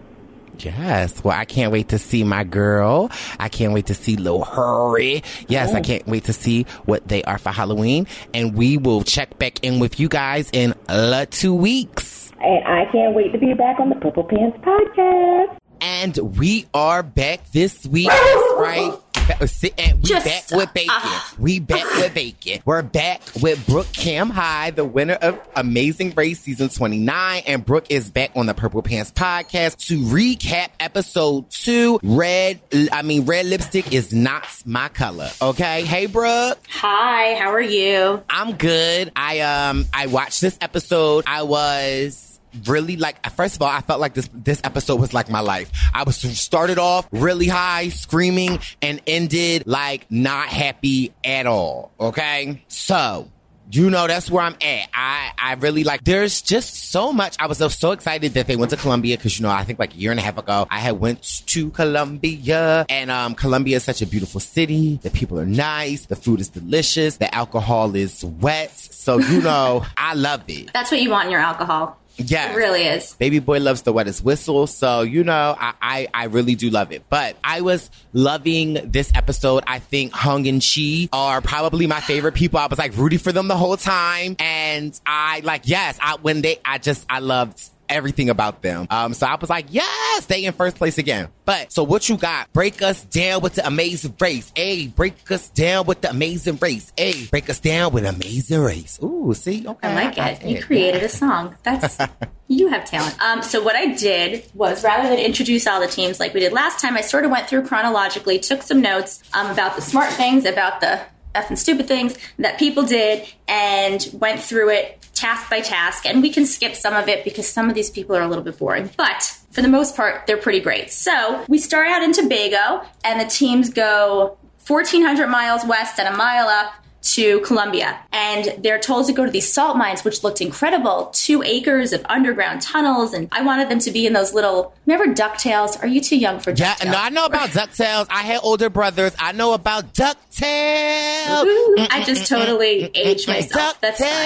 Yes. Well, I can't wait to see my girl. I can't wait to see Lil Hurry. Yes, oh. I can't wait to see what they are for Halloween. And we will check back in with you guys in uh, two weeks. And I can't wait to be back on the Purple Pants Podcast. And we are back this week. That's right. And we Just, back with bacon. Uh, we back with bacon. We're back with Brooke Cam High, the winner of Amazing Race Season twenty-nine. And Brooke is back on the Purple Pants Podcast to recap episode two. Red, I mean, red lipstick is not my color. Okay. Hey, Brooke. Hi, how are you? I'm good. I, um, I watched this episode. I was... really, like, first of all, I felt like this this episode was like my life. I was started off really high, screaming, and ended like not happy at all. Okay, so you know that's where I'm at. I I really like. There's just so much. I was so, so excited that they went to Colombia because you know I think like a year and a half ago I had went to Colombia, and um Colombia is such a beautiful city. The people are nice. The food is delicious. The alcohol is wet. So you know I love it. That's what you want in your alcohol. Yeah, it really is. Baby boy loves the wettest whistle. So, you know, I, I, I really do love it. But I was loving this episode. I think Hung and Chi are probably my favorite people. I was like rooting for them the whole time. And I like, yes, I, when they, I just, I loved everything about them. Um, so I was like, yes, they in first place again. But so what you got? Break us down with the Amazing Race. Hey, break us down with the Amazing Race. Hey, break us down with Amazing Race. Ooh, see? Okay. I like it. You created a song. That's, you have talent. Um, so what I did was, rather than introduce all the teams like we did last time, I sort of went through chronologically, took some notes um, about the smart things, about the effing stupid things that people did, and went through it task by task. And we can skip some of it because some of these people are a little bit boring. But for the most part, they're pretty great. So we start out in Tobago, and the teams go fourteen hundred miles west and a mile up to Colombia. And they're told to go to these salt mines, which looked incredible. Two acres of underground tunnels. And I wanted them to be in those little, remember DuckTales? Are you too young for DuckTales? Yeah, no, I know about DuckTales. I had older brothers. I know about DuckTales. Ooh, I just totally aged myself. That's fine.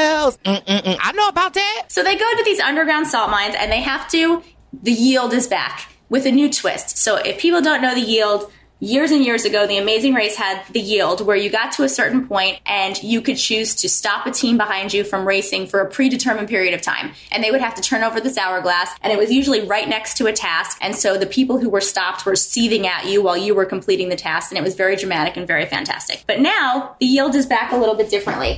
I know about that. So they go to these underground salt mines, and they have to, the yield is back with a new twist. So if people don't know the yield, years and years ago, the Amazing Race had the yield, where you got to a certain point and you could choose to stop a team behind you from racing for a predetermined period of time. And they would have to turn over this hourglass, and it was usually right next to a task. And so the people who were stopped were seething at you while you were completing the task, and it was very dramatic and very fantastic. But now the yield is back a little bit differently.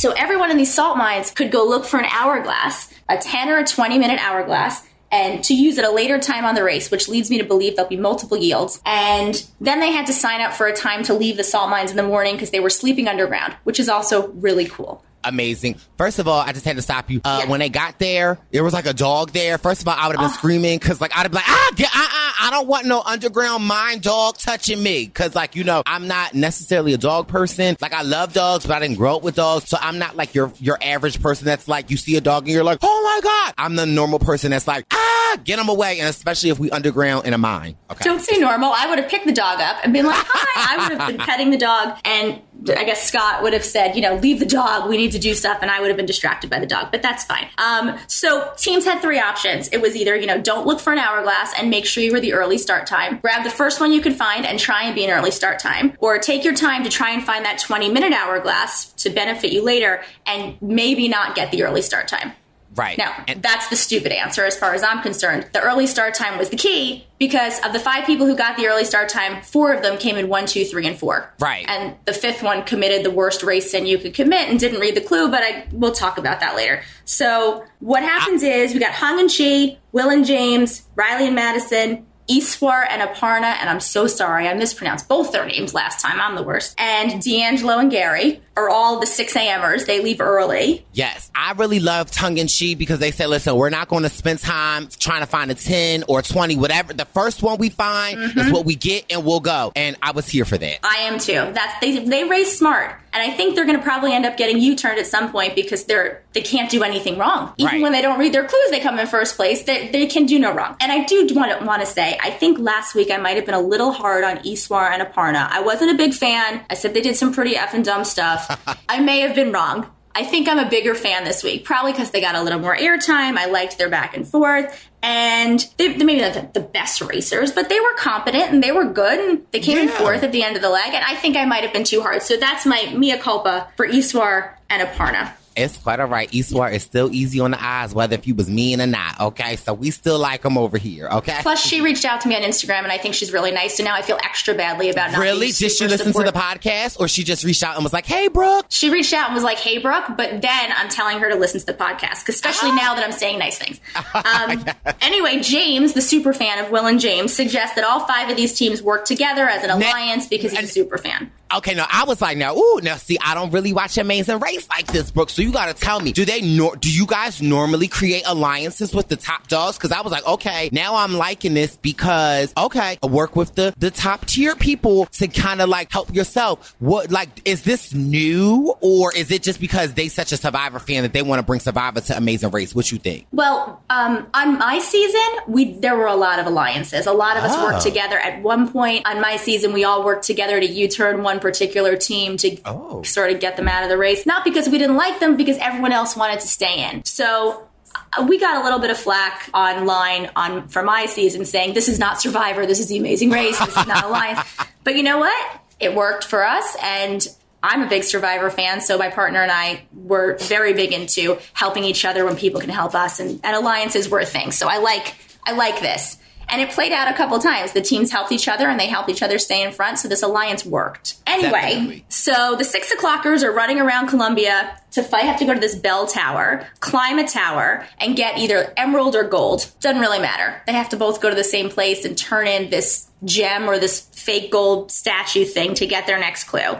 So everyone in these salt mines could go look for an hourglass, a ten or a twenty minute hourglass, and to use at a later time on the race, which leads me to believe there'll be multiple yields. And then they had to sign up for a time to leave the salt mines in the morning because they were sleeping underground, which is also really cool. Amazing. First of all, I just had to stop you. Uh, Yeah. When they got there, there was like a dog there. First of all, I would have been Oh. screaming because like I'd have been like, ah, get, uh, uh, I don't want no underground mine dog touching me. Because like, you know, I'm not necessarily a dog person. Like I love dogs, but I didn't grow up with dogs. So I'm not like your, your average person that's like, you see a dog and you're like, oh my God. I'm the normal person that's like, ah, get them away. And especially if we underground in a mine. Okay. Don't say normal. I would have picked the dog up and been like, hi. I would have been petting the dog. And I guess Scott would have said, you know, leave the dog. We need to do stuff. And I would have been distracted by the dog, but that's fine. Um, so teams had three options. It was either, you know, don't look for an hourglass and make sure you were the early start time. Grab the first one you could find and try and be an early start time. Or take your time to try and find that twenty minute hourglass to benefit you later and maybe not get the early start time. Right. Now, And- that's the stupid answer as far as I'm concerned. The early start time was the key because of the five people who got the early start time, four of them came in one, two, three, and four. Right. And the fifth one committed the worst race sin you could commit and didn't read the clue, but I we'll talk about that later. So what happens is we got Hung and Chi, Will and James, Riley and Madison, Iswar and Aparna, and I'm so sorry, I mispronounced both their names last time. I'm the worst. And D'Angelo and Gary are all the six a.m.ers. They leave early. Yes, I really love tongue in cheek because they said, listen, we're not going to spend time trying to find a ten or twenty, whatever. The first one we find Mm-hmm. is what we get and we'll go. And I was here for that. I am too. That's they they race smart, and I think they're going to probably end up getting U-turned at some point because they're they can't do anything wrong. Even Right. when they don't read their clues, they come in first place. They they can do no wrong. And I do want to want to say, I think last week I might have been a little hard on Iswar and Aparna. I wasn't a big fan. I said they did some pretty effing dumb stuff. I may have been wrong. I think I'm a bigger fan this week, probably because they got a little more airtime. I liked their back and forth. And they, they maybe not the best racers, but they were competent and they were good. And they came in Yeah. fourth at the end of the leg. And I think I might have been too hard. So that's my mea culpa for Iswar and Aparna. It's quite all right. Iswar is still easy on the eyes, whether if you was mean or not, okay? So we still like him over here, okay? Plus, she reached out to me on Instagram, and I think she's really nice. So now I feel extra badly about not Really? being Did she super listen to the supportive. podcast or she just reached out and was like, hey, Brooke? She reached out and was like, hey, Brooke, but then I'm telling her to listen to the podcast, 'cause especially now that I'm saying nice things. Um, anyway, James, the super fan of Will and James, suggests that all five of these teams work together as an alliance because he's a super fan. Okay, now I was like, now, ooh, now see, I don't really watch Amazing Race like this, Brooke. So you got to tell me, do they, nor- do you guys normally create alliances with the top dogs? Because I was like, okay, now I'm liking this because, okay, I work with the the top tier people to kind of like help yourself. What, like, is this new or is it just because they such a Survivor fan that they want to bring Survivor to Amazing Race? What you think? Well, um, on my season, we there were a lot of alliances. A lot of us Oh. worked together. At one point on my season, we all worked together to U-turn one particular team to Oh. sort of get them out of the race. Not because we didn't like them, because everyone else wanted to stay in. So uh, we got a little bit of flack online on for my season saying this is not Survivor, this is the Amazing Race, this is not Alliance. But you know what? It worked for us, and I'm a big Survivor fan, so my partner and I were very big into helping each other when people can help us, and, and alliances were a thing. So I like I like this. And it played out a couple times. The teams helped each other and they helped each other stay in front, so this alliance worked. Anyway, Definitely. so the six o'clockers are running around Columbia to fight, have to go to this bell tower, climb a tower, and get either emerald or gold. Doesn't really matter. They have to both go to the same place and turn in this gem or this fake gold statue thing to get their next clue.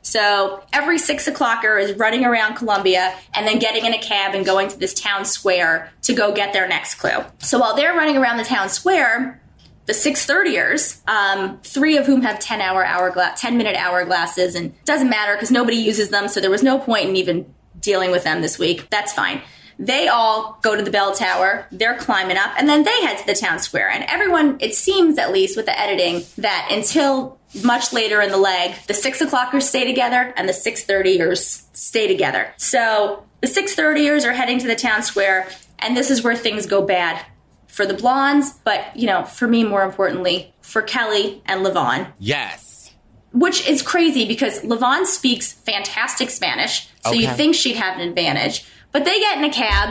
So every six o'clocker is running around Columbia and then getting in a cab and going to this town square to go get their next clue. So while they're running around the town square, the six thirtyers, um, three of whom have ten hour hourglass, ten minute hourglasses, and it doesn't matter because nobody uses them, so there was no point in even dealing with them this week. That's fine. They all go to the bell tower, they're climbing up, and then they head to the town square. And everyone, it seems at least with the editing, that until much later in the leg, the six o'clockers stay together and the six thirtyers stay together. So the six thirtyers are heading to the town square, and this is where things go bad for the blondes, but, you know, for me, more importantly, for Kelly and Levon. Yes. Which is crazy because Levon speaks fantastic Spanish, so Okay. you'd think she'd have an advantage. But they get in a cab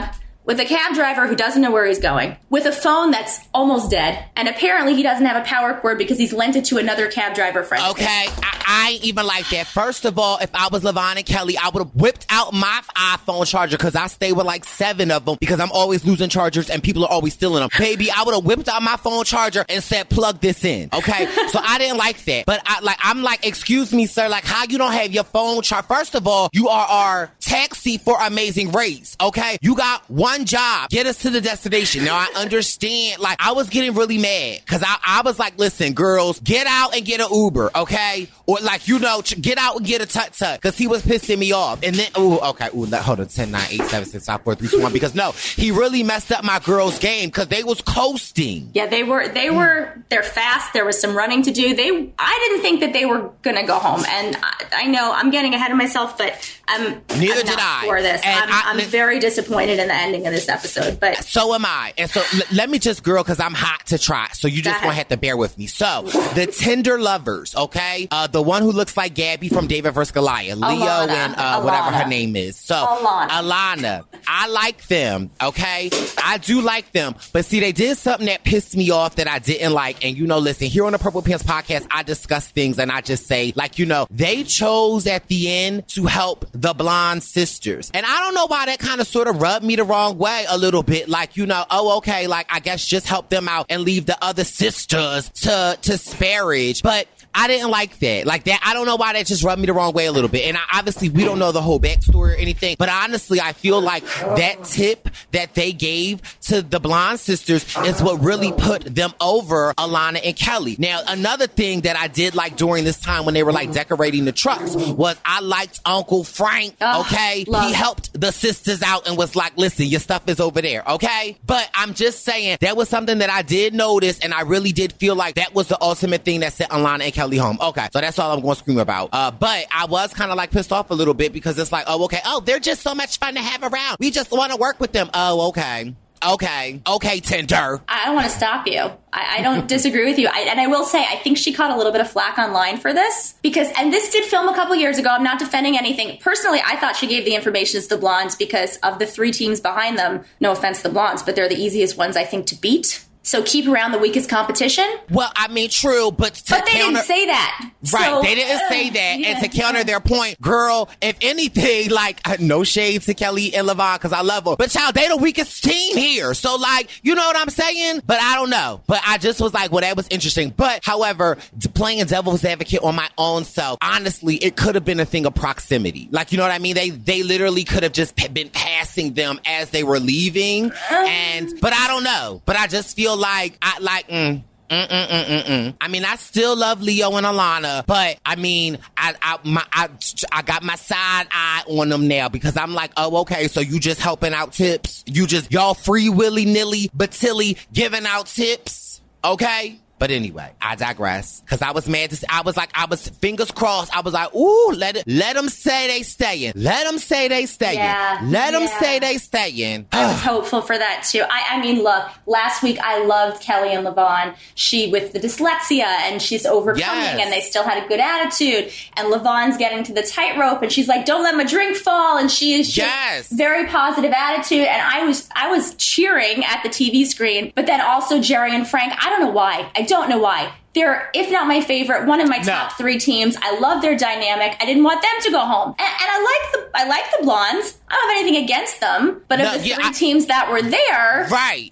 with a cab driver who doesn't know where he's going, with a phone that's almost dead, and apparently he doesn't have a power cord because he's lent it to another cab driver friend. Okay, I, I ain't even like that. First of all, if I was LaVon and Kelly, I would have whipped out my iPhone charger because I stay with like seven of them because I'm always losing chargers and people are always stealing them. Baby, I would have whipped out my phone charger and said, plug this in. Okay, so I didn't like that. But I like, I'm like, excuse me, sir, like how you don't have your phone charger? First of all, you are our taxi for Amazing Race. Okay, you got one job, get us to the destination. Now I understand. Like I was getting really mad because I, I was like, listen, girls, get out and get an Uber, okay? Or like, you know, get out and get a tut-tut because he was pissing me off. And then, ooh, okay, ooh, hold on, ten, nine, eight, seven, six, five, four, three, two, one. Because no, he really messed up my girls' game because they was coasting. Yeah, they were, they were, they're fast. There was some running to do. They, I didn't think that they were going to go home. And I, I know I'm getting ahead of myself, but I'm, Neither I'm did not I. for this. And I'm, I, I'm very disappointed in the ending of this episode, but so am I. And so l- let me just, girl, because I'm hot to try. So you just gonna have to bear with me. So the Tinder lovers, okay? Uh, the one who looks like Gabby from David versus Goliath, Leo Alana. and uh, Alana. whatever her name is. So Alana. Alana, I like them, okay? I do like them. But see, they did something that pissed me off that I didn't like. And you know, listen, here on the Purple Pants podcast, I discuss things and I just say, like, you know, they chose at the end to help the blonde sisters. And I don't know why that kind of sort of rubbed me the wrong way a little bit. Like, you know, oh, okay, like, I guess just help them out and leave the other sisters to, to sparage. But I didn't like that. Like that, I don't know why that just rubbed me the wrong way a little bit. And I, obviously, we don't know the whole backstory or anything. But honestly, I feel like that tip that they gave to the blonde sisters is what really put them over Alana and Kelly. Now, another thing that I did like during this time when they were like decorating the trucks was I liked Uncle Frank, okay? Oh, he helped the sisters out and was like, listen, your stuff is over there, okay? But I'm just saying, that was something that I did notice, and I really did feel like that was the ultimate thing that sent Alana and Kelly home. Okay, so that's all I'm going to scream about. Uh, but I was kind of like pissed off a little bit because it's like, oh, okay, oh, they're just so much fun to have around. We just want to work with them. Oh, okay. Okay. Okay, Tinder. I don't want to stop you. I, I don't disagree with you. I, and I will say, I think she caught a little bit of flack online for this because, and this did film a couple years ago. I'm not defending anything. Personally, I thought she gave the information to the blondes because of the three teams behind them. No offense to the blondes, but they're the easiest ones, I think, to beat. So keep around the weakest competition. Well, I mean, true, but to But they counter- didn't say that. Right, So, they didn't uh, say that. yeah. And to counter their point, girl, if anything, like, uh, no shade to Kelly and LaVon, because I love them. But child, they the weakest team here. So, like, you know what I'm saying? But I don't know. But I just was like, well, that was interesting. But, however, d- playing devil's advocate on my own self, honestly, it could have been a thing of proximity. Like, you know what I mean? They they literally could have just p- been passing them as they were leaving. And, but I don't know. But I just feel like, I like, Like, mm, mm, mm, mm, mm, mm. I mean, I still love Leo and Alana, but I mean, I, I, my, I, I got my side eye on them now because I'm like, oh, okay, so you just helping out tips? You just, y'all free willy nilly, batilly giving out tips? Okay? But anyway, I digress. Because I was mad to see, I was like, I was fingers crossed. I was like, ooh, let it, let them say they staying. Let them say they staying. Yeah, let them yeah. say they staying. I was hopeful for that too. I, I mean, look, last week I loved Kelly and LaVon. She with the dyslexia and she's overcoming Yes. and they still had a good attitude. And LaVon's getting to the tightrope and she's like, don't let my drink fall. And she is just Yes. very positive attitude. And I was, I was cheering at the T V screen, but then also Jerry and Frank, I don't know why. I don't know why. They're, if not my favorite, one of my top No. three teams. I love their dynamic. I didn't want them to go home. And, and I like the I like the blondes. I don't have anything against them. But No, of the yeah, three I- teams that were there, Right.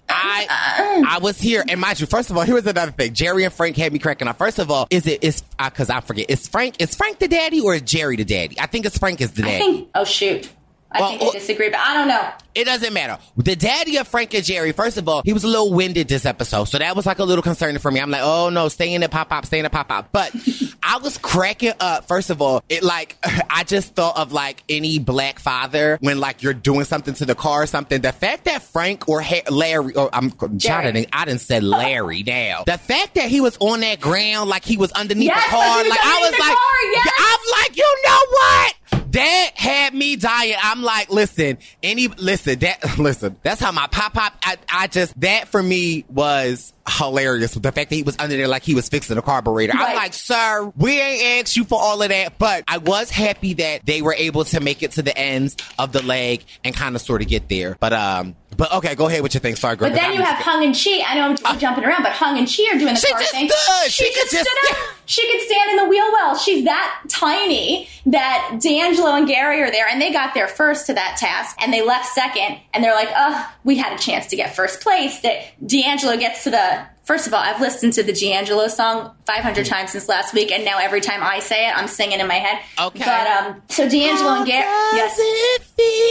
I I was here. And mind you, first of all, here was another thing. Jerry and Frank had me cracking up. First of all, is it, is, because I forget, is Frank, is Frank the daddy or is Jerry the daddy? I think it's Frank is the I daddy. think, oh shoot. I Well, think I well- disagree, but I don't know. It doesn't matter. The daddy of Frank and Jerry, first of all, he was a little winded this episode. So that was like a little concerning for me. I'm like, oh no, stay in the pop pop, stay in the pop pop. But I was cracking up. First of all, it like, I just thought of like any black father when like you're doing something to the car or something. The fact that Frank or ha- Larry, or I'm shouting, I didn't say Larry now. The fact that he was on that ground, like he was underneath Yes, the car, like he was like I was underneath the like, car, yes. I'm like, you know what? That had me dying. I'm like, listen, any, listen, that, listen, that's how my pop pop, I, I just, that for me was hilarious. The fact that he was under there like he was fixing a carburetor. Right. I'm like, sir, we ain't asked you for all of that, but I was happy that they were able to make it to the ends of the leg and kind of sort of get there. But, um, But okay, go ahead with your thing. Sorry, girl. But then you have Hung and Chi. I know I'm uh, jumping around, but Hung and Chi are doing the she car just thing. Stood. She, she just just stood up. She could stand in the wheel well. She's that tiny that D'Angelo and Gary are there, and they got there first to that task, and they left second, and they're like, oh, we had a chance to get first place. That D'Angelo gets to the... First of all, I've listened to the D'Angelo song five hundred times since last week, and now every time I say it, I'm singing in my head. Okay. But, um, so D'Angelo and Gary... Yes. It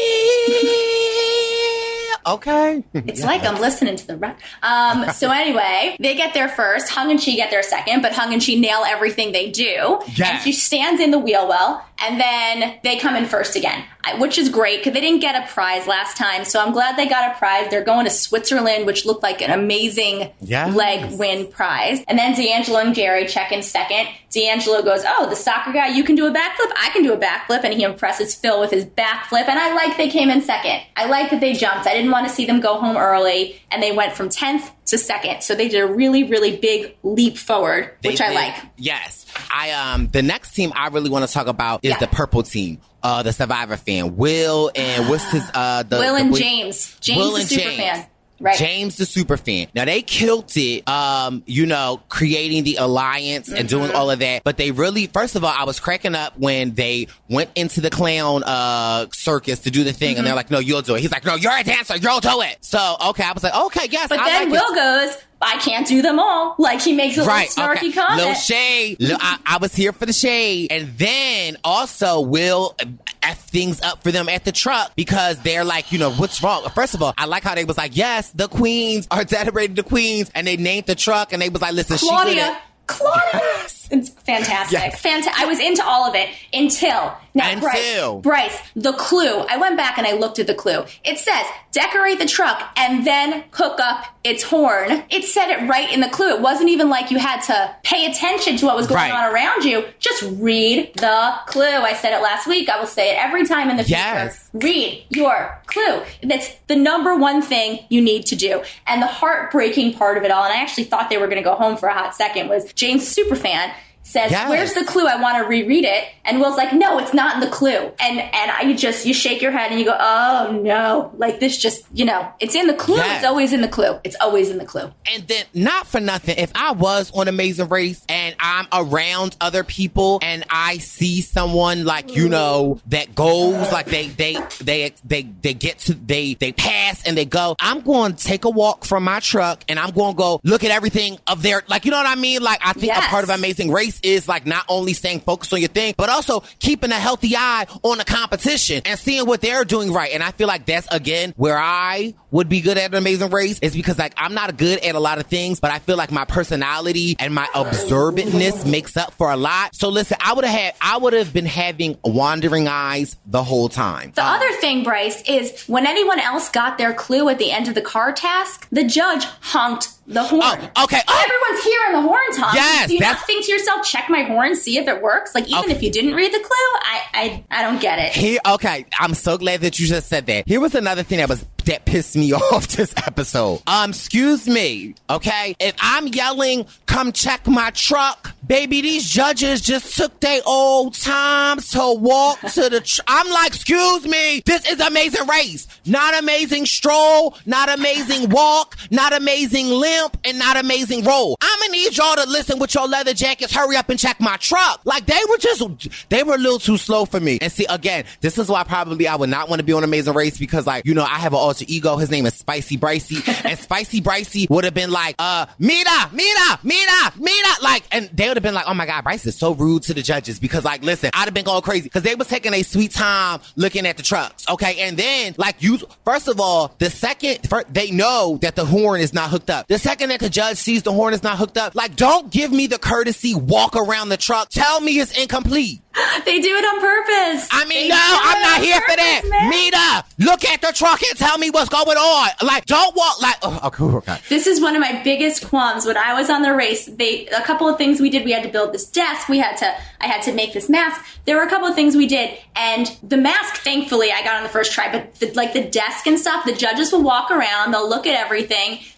feel? Okay. It's yeah. like I'm listening to the record. Um, so anyway, they get there first. Hung and Chi get there second, but Hung and Chi nail everything they do. Yes. And she stands in the wheel well, and then they come in first again, which is great because they didn't get a prize last time. So I'm glad they got a prize. They're going to Switzerland, which looked like an amazing yes. leg win prize. And then D'Angelo and Gary check in second. D'Angelo goes, oh, the soccer guy, you can do a backflip? I can do a backflip. And he impresses Phil with his backflip. And I like they came in second. I like that they jumped. I didn't want to see them go home early. And they went from tenth to second. So they did a really, really big leap forward, they which I did. like. Yes. I um the next team I really want to talk about is yeah. the purple team. Uh, the Survivor fan. Will and what's his uh the Will the and boy- James. James Will the and super James. fan. Right. James the super fan. Now they killed it, um, you know, creating the alliance mm-hmm. and doing all of that. But they really, first of all, I was cracking up when they went into the clown uh circus to do the thing, mm-hmm. and they're like, "No, you'll do it." He's like, "No, you're a dancer, you'll do it." So okay, I was like, "Okay, yes." But I then like Will it. goes, I can't do them all. Like, he makes a right, little snarky okay. comment. Little shade. Little, I, I was here for the shade. And then also Will F things up for them at the truck because they're like, you know, what's wrong? First of all, I like how they was like, yes, the queens are dedicated to queens. And they named the truck and they was like, listen, Claudia. she Claudia. Yes. It's fantastic. Yes. Fanta- I was into all of it until... Now, Until. Bryce, Bryce, the clue. I went back and I looked at the clue. It says, decorate the truck and then hook up its horn. It said it right in the clue. It wasn't even like you had to pay attention to what was going right. on around you. Just read the clue. I said it last week. I will say it every time in the future. Yes. Read your clue. That's the number one thing you need to do. And the heartbreaking part of it all, and I actually thought they were going to go home for a hot second, was James Superfan says, yes. where's the clue? I want to reread it. And Will's like, no, it's not in the clue. And and I you just, you shake your head and you go, oh no. Like this just, you know, it's in the clue. Yes. It's always in the clue. It's always in the clue. And then, not for nothing, if I was on Amazing Race and I'm around other people and I see someone like, you know, that goes, like they, they, they, they, they get to, they, they pass and they go, I'm going to take a walk from my truck and I'm going to go look at everything of their, like, you know what I mean? Like, I think Yes. a part of Amazing Race is like not only staying focused on your thing, but also keeping a healthy eye on the competition and seeing what they're doing right. And I feel like that's, again, where I would be good at an Amazing Race is because, like, I'm not good at a lot of things, but I feel like my personality and my observantness makes up for a lot. So listen, I would have had, I would have been having wandering eyes the whole time. The Um, other thing, Bryce, is when anyone else got their clue at the end of the car task, the judge honked the horn. Oh, okay. Oh. Everyone's hearing the horns honk. Yes, Do you that's- not think to yourself, check my horn, see if it works? Like, even Okay. if you didn't read the clue, I, I, I don't get it. Here, okay, I'm so glad that you just said that. Here was another thing that was that pissed me off this episode. Um, excuse me, okay? If I'm yelling, come check my truck, baby, these judges just took their old time to walk to the tr- I'm like, excuse me, this is Amazing Race. Not Amazing Stroll, not Amazing Walk, not Amazing Limp, and not Amazing Roll. I'm gonna need y'all to listen with your leather jackets, hurry up and check my truck. Like, they were just, they were a little too slow for me. And see, again, this is why probably I would not want to be on Amazing Race because, like, you know, I have an alter ego. His name is Spicy Bricey. And Spicy Bricey would have been like, uh, Mita, Mita, Mita, Mita. Like, and they would have been like, oh my God, Bryce is so rude to the judges because, like, listen, I'd have been going crazy because they was taking a sweet time looking at the trucks. Okay. And then, like, you, first of all, the second, first, they know that the horn is not hooked up. The second that the judge sees the horn is not hooked up, like, don't give me the courtesy walk around the truck. Tell me it's incomplete. They do it on purpose. I mean, They no, do it I'm not on here for purpose, that. man. Mita, look at the truck and tell me what's going on. Like, don't walk like, oh, okay, okay. This is one of my biggest qualms. When I was on the race, they a couple of things we did. We had to build this desk. We had to, I had to make this mask. There were a couple of things we did, and the mask, thankfully, I got on the first try. But the, like the desk and stuff, the judges will walk around. They'll look at everything.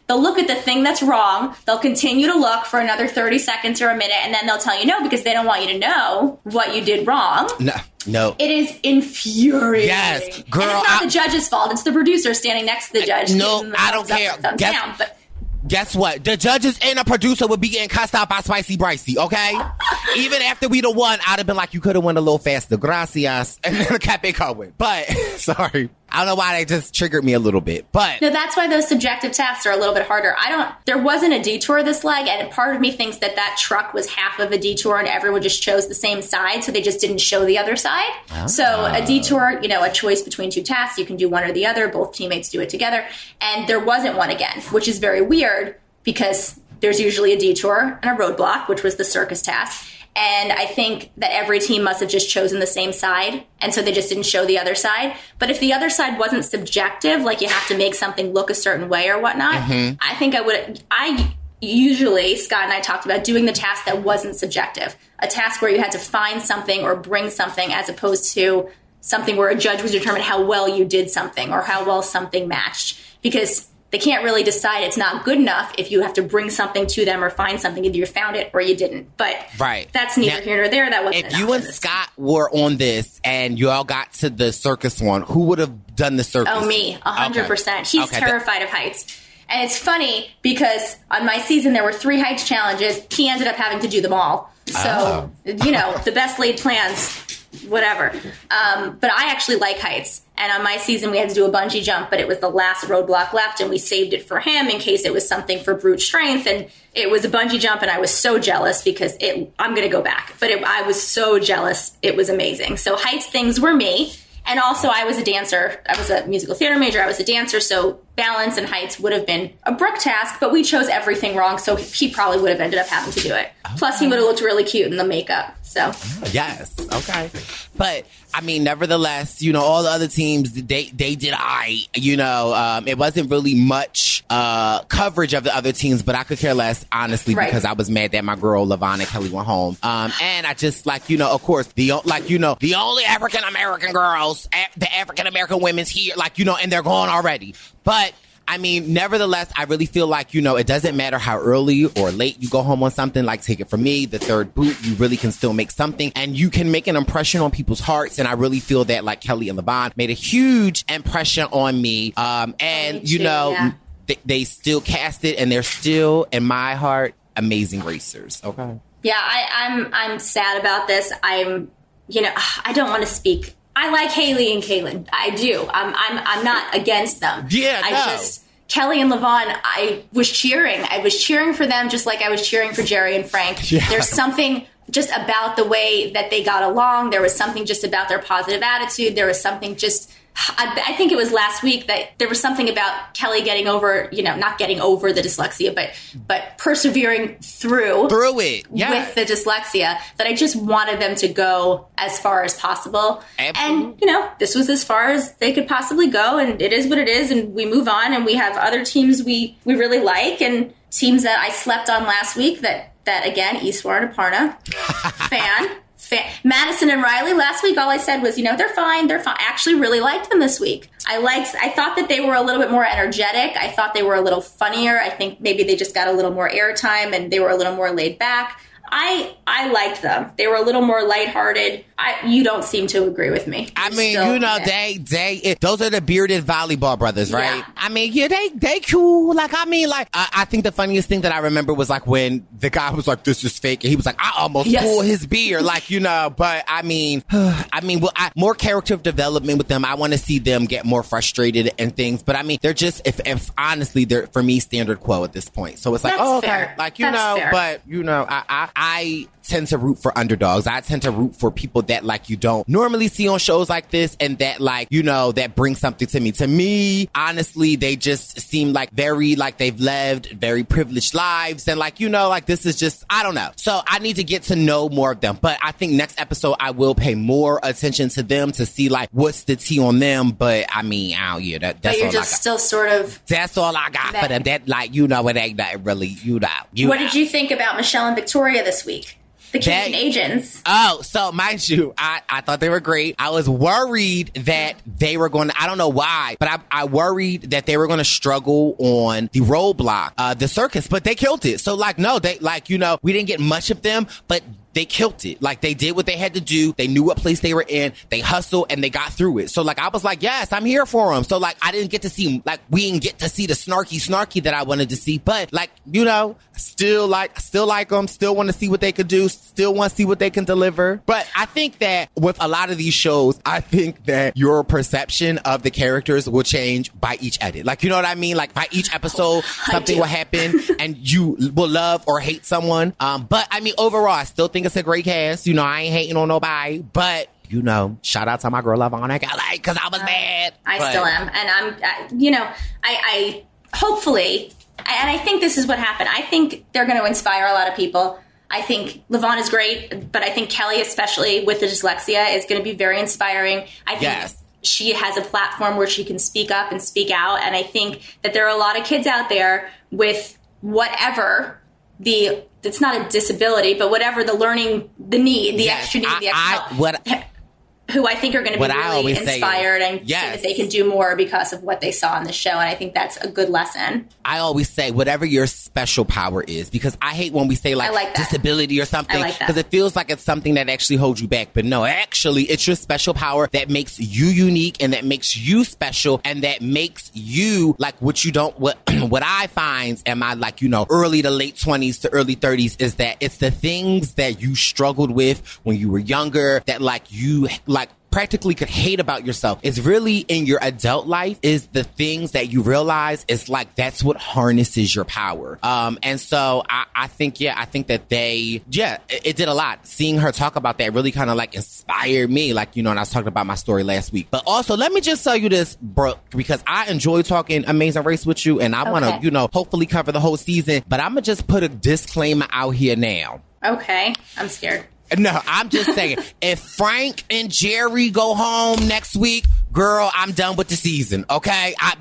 They'll look at the thing that's wrong. They'll continue to look for another thirty seconds or a minute, and then they'll tell you no because they don't want you to know what you did wrong. No, no. It is infuriating. Yes, girl. And it's not I, the judge's fault. It's the producer standing next to the judge. No, the I don't thumbs care. Up, thumbs Guess, down, but guess what? The judges and the producer would be getting cussed out by Spicy Bricey, okay? Even after we the won, I'd have been like, you could have went a little faster. Gracias. And then kept it going. But, sorry. I don't know why they just triggered me a little bit, but no, that's why those subjective tasks are a little bit harder. I don't, there wasn't a detour this leg, and part of me thinks that that truck was half of a detour and everyone just chose the same side, so they just didn't show the other side. Oh. So a detour, you know, a choice between two tasks, you can do one or the other, both teammates do it together, and there wasn't one again, which is very weird because there's usually a detour and a roadblock, which was the circus task. And I think that every team must have just chosen the same side, and so they just didn't show the other side. But if the other side wasn't subjective, like you have to make something look a certain way or whatnot, mm-hmm. I think I would... I usually, Scott and I talked about doing the task that wasn't subjective. A task where you had to find something or bring something as opposed to something where a judge would determine how well you did something or how well something matched. Because they can't really decide it's not good enough if you have to bring something to them or find something. Either you found it or you didn't. But right. that's neither now, here nor there. That wasn't if you and Scott were on this and you all got to the circus one, who would have done the circus? Oh, me. A hundred percent. He's okay. terrified of heights. And it's funny because on my season there were three heights challenges. He ended up having to do them all. So, oh. you know, the best laid plans, whatever. Um, but I actually like heights. And on my season, we had to do a bungee jump, but it was the last roadblock left, and we saved it for him in case it was something for brute strength. And it was a bungee jump, and I was so jealous because it, I'm going to go back. But it, I was so jealous. It was amazing. So heights things were me. And also, I was a dancer. I was a musical theater major. I was a dancer, so balance and heights would have been a Brooke task, but we chose everything wrong, so he probably would have ended up having to do it. Okay. Plus, he would have looked really cute in the makeup. So yes, okay. But, I mean, nevertheless, you know, all the other teams, they they did I, you know, um, it wasn't really much uh, coverage of the other teams, but I could care less, honestly, right. because I was mad that my girl, LaVonna Kelly, went home. Um, and I just, like, you know, of course, the like, you know, the only African-American girls, the African-American women's here, like, you know, and they're gone already. But, I mean, nevertheless, I really feel like, you know, it doesn't matter how early or late you go home on something. Like, take it from me, the third boot, you really can still make something, and you can make an impression on people's hearts. And I really feel that, like, Kelly and LaVonna made a huge impression on me. Um, and, me you too, know, yeah. they, they still cast it, and they're still, in my heart, amazing racers. Okay. Yeah, I, I'm I'm sad about this. I'm, you know, I don't want to speak. I like Haley and Kaylin. I do. I'm I'm I'm not against them. Yeah, I no. just Kelly and LaVonna, I was cheering. I was cheering for them just like I was cheering for Jerry and Frank. Yeah. There's something just about the way that they got along. There was something just about their positive attitude. There was something just I, I think it was last week that there was something about Kelly getting over, you know, not getting over the dyslexia, but but persevering through through it yeah. with the dyslexia, that I just wanted them to go as far as possible. Absolutely. And, you know, this was as far as they could possibly go, and it is what it is, and we move on, and we have other teams we, we really like, and teams that I slept on last week that, that again, Eastward and Aparna, fan. Madison and Riley last week, all I said was, you know, they're fine. They're fine. I actually really liked them this week. I liked, I thought that they were a little bit more energetic. I thought they were a little funnier. I think maybe they just got a little more airtime and they were a little more laid back. I I liked them. They were a little more lighthearted. I, you don't seem to agree with me. I You're mean, still, you know, yeah. they, they, it, those are the bearded volleyball brothers, right? Yeah. I mean, yeah, they, they cool. Like, I mean, like, I, I think the funniest thing that I remember was like when the guy was like, this is fake. And he was like, I almost Yes. pulled his beard. Like, you know, but I mean, I mean, well, I, more character development with them. I want to see them get more frustrated and things. But I mean, they're just, if, if honestly, they're, for me, standard quo at this point. So it's like, That's oh, okay. fair. Like, you That's know, fair. but, you know, I, I, I tend to root for underdogs. I tend to root for people that, like, you don't normally see on shows like this, and that, like, you know, that brings something to me. To me, honestly, they just seem like very, like, they've lived very privileged lives, and, like, you know, like, this is just, I don't know. So I need to get to know more of them. But I think next episode I will pay more attention to them to see, like, what's the tea on them. But I mean, oh yeah, that, that's But you're all just I got. still sort of... That's all I got that, for them. That, like, you know, it ain't that really, you know. You What know. did you think about Michelle and Victoria this week? The Cajun that, agents. Oh, so mind you, I, I thought they were great. I was worried that they were going to, I don't know why, but I, I worried that they were going to struggle on the roadblock, uh, the circus, but they killed it. So like, no, they like, you know, we didn't get much of them, but they killed it. Like, they did what they had to do. They knew what place they were in. They hustled and they got through it. So, like, I was like, yes, I'm here for them. So, like, I didn't get to see, like, we didn't get to see the snarky, snarky that I wanted to see. But, like, you know, still like, still like them. Still want to see what they could do. Still want to see what they can deliver. But I think that with a lot of these shows, I think that your perception of the characters will change by each edit. Like, you know what I mean? Like, by each episode, something will happen and you will love or hate someone. Um, but, I mean, overall, I still think it's a great cast. You know, I ain't hating on nobody, but you know, shout out to my girl Lavonna Galley because I was uh, mad. I but. still am, and I'm, I, you know, I, I hopefully, and I think this is what happened. I think they're going to inspire a lot of people. I think Lavon is great, but I think Kelly, especially with the dyslexia, is going to be very inspiring. I think yes. she has a platform where she can speak up and speak out, and I think that there are a lot of kids out there with whatever the it's not a disability, but whatever the learning, the need, the yes, extra need, I, the extra I, help, what, who I think are going to be really inspired is, and yes. see that they can do more because of what they saw in the show. And I think that's a good lesson. I always say whatever your special power is, because I hate when we say like, like disability or something, because like it feels like it's something that actually holds you back. But no, actually, it's your special power that makes you unique and that makes you special and that makes you like what you don't, what, what I find in my like, you know, early to late twenties to early thirties is that it's the things that you struggled with when you were younger that like you like practically could hate about yourself. It's really in your adult life is the things that you realize is like that's what harnesses your power. Um, and so I, I think, yeah, I think that they, yeah, it, it did a lot. Seeing her talk about that really kind of like inspired me, like, you know, and I was talking about my story last week. But also, let me just tell you this, Brooke, because I enjoy talking Amazing Race with you, and I okay. want to, you know, hopefully cover the whole season. But I'm gonna just put a disclaimer out here now. Okay, I'm scared. No, I'm just saying, if Frank and Jerry go home next week, girl, I'm done with the season, okay? I,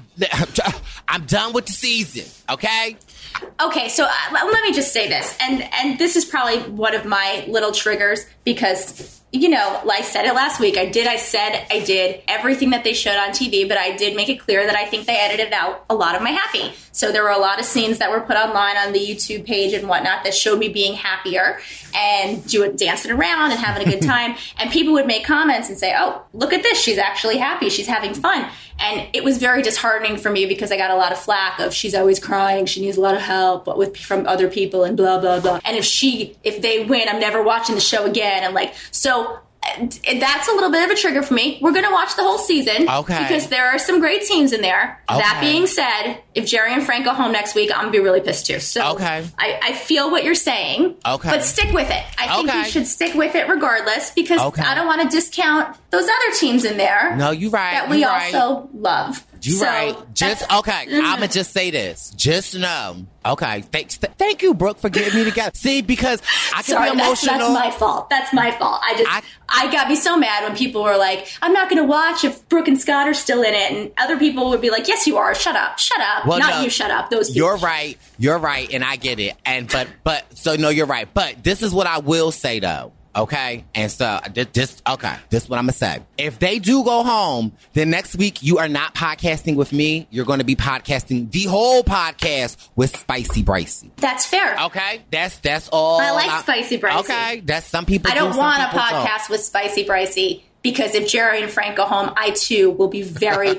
I'm done with the season, okay? Okay, so uh, let me just say this, and and this is probably one of my little triggers because, you know, like I said it last week, I did, I said I did everything that they showed on T V, but I did make it clear that I think they edited out a lot of my happy. So there were a lot of scenes that were put online on the YouTube page and whatnot that showed me being happier and doing, dancing around and having a good time. And people would make comments and say, oh, look at this, she's actually happy, she's having fun. And it was very disheartening for me because I got a lot of flack of she's always crying, she needs a lot of help with from other people and blah, blah, blah. And if she, if they win, I'm never watching the show again. And like, so that's a little bit of a trigger for me. We're going to watch the whole season. Okay. Because there are some great teams in there. Okay. That being said, if Jerry and Frank go home next week, I'm going to be really pissed too. So okay. I, I feel what you're saying. Okay. But stick with it. I think okay. you should stick with it regardless because okay. I don't want to discount those other teams in there. No, you're right. That we you're also right. love. You so right. Just okay. Mm-hmm. I'ma just say this. Just know. Okay. Thanks. Th- thank you, Brooke, for getting me together. See, because I can Sorry, be emotional. That's, that's my fault. That's my fault. I just I, I got me so mad when people were like, "I'm not going to watch if Brooke and Scott are still in it," and other people would be like, "Yes, you are. Shut up. Shut up. Well, not no, you. Shut up. Those people." You're right. You're right, and I get it. And but but so no, you're right. But this is what I will say though. Okay, and so this, okay, this is what I'm gonna say. If they do go home, then next week you are not podcasting with me. You're going to be podcasting the whole podcast with Spicy Bricey. That's fair. Okay, that's that's all. I like I, Spicy Bricey. Okay, that's some people. I don't do, want a don't. podcast with Spicy Bricey because if Jerry and Frank go home, I too will be very,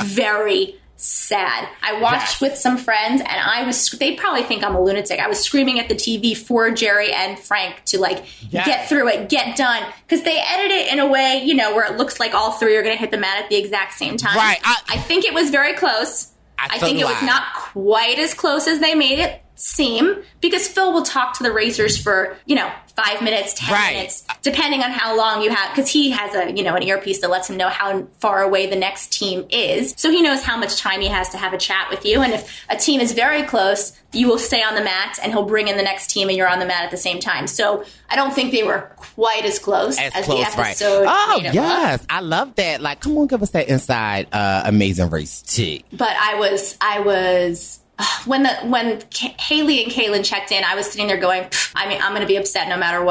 very sad. I watched yes. with some friends and I was, they probably think I'm a lunatic. I was screaming at the T V for Jerry and Frank to like yes. get through it, get done. Because they edit it in a way, you know, where it looks like all three are going to hit the mat at the exact same time. Right. I, I think it was very close. I, I think it was I. not quite as close as they made it seem because Phil will talk to the racers for, you know, five minutes, ten right. minutes, depending on how long you have, because he has a, you know, an earpiece that lets him know how far away the next team is. So he knows how much time he has to have a chat with you. And if a team is very close, you will stay on the mat and he'll bring in the next team and you're on the mat at the same time. So I don't think they were quite as close as, as close, the episode. Right. Oh, yes. Look. I love that. Like, come on, give us that inside uh, Amazing Race tea. But I was, I was... When the when K- Haley and Kaylin checked in, I was sitting there going, I mean, I'm going to be upset no matter what.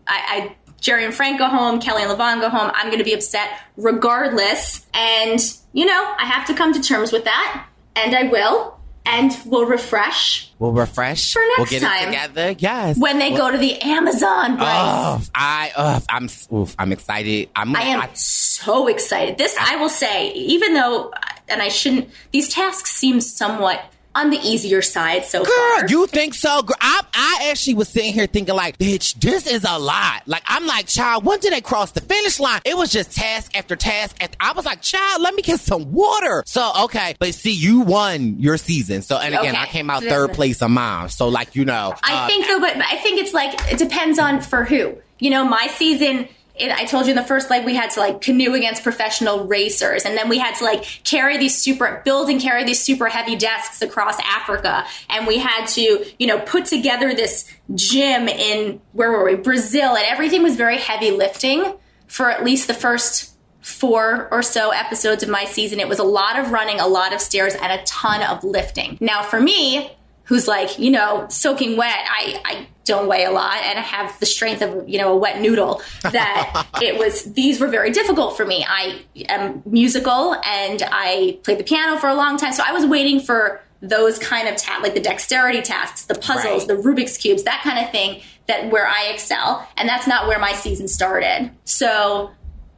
I, I Jerry and Frank go home, Kelly and LaVon go home. I'm going to be upset regardless. And, you know, I have to come to terms with that. And I will. And we'll refresh. We'll refresh. For next we'll get time. it together. Yes. When they well, go to the Amazon, Bryce. Oh, I, uh, I'm, oof, I'm excited. I'm, I am I, so excited. This, I, I will say, even though, and I shouldn't, these tasks seem somewhat on the easier side so girl, far. You think so? Girl, I, I actually was sitting here thinking like, bitch, this is a lot. Like, I'm like, child, when did they cross the finish line? It was just task after task. After, I was like, child, let me get some water. So, okay. But see, you won your season. So, and again, Okay. I came out third place of mine. So, like, you know. I uh, think though, but I think it's like, it depends on for who. You know, my season, it, I told you in the first leg, we had to like canoe against professional racers. And then we had to like carry these super, build and carry these super heavy desks across Africa. And we had to, you know, put together this gym in, where were we? Brazil. And everything was very heavy lifting for at least the first four or so episodes of my season. It was a lot of running, a lot of stairs, and a ton of lifting. Now for me, who's like, you know, soaking wet, I, I don't weigh a lot and I have the strength of, you know, a wet noodle, that it was, these were very difficult for me. I am musical and I played the piano for a long time. So I was waiting for those kind of tasks, like the dexterity tasks, the puzzles, right. the Rubik's Cubes, that kind of thing, that where I excel. And that's not where my season started. So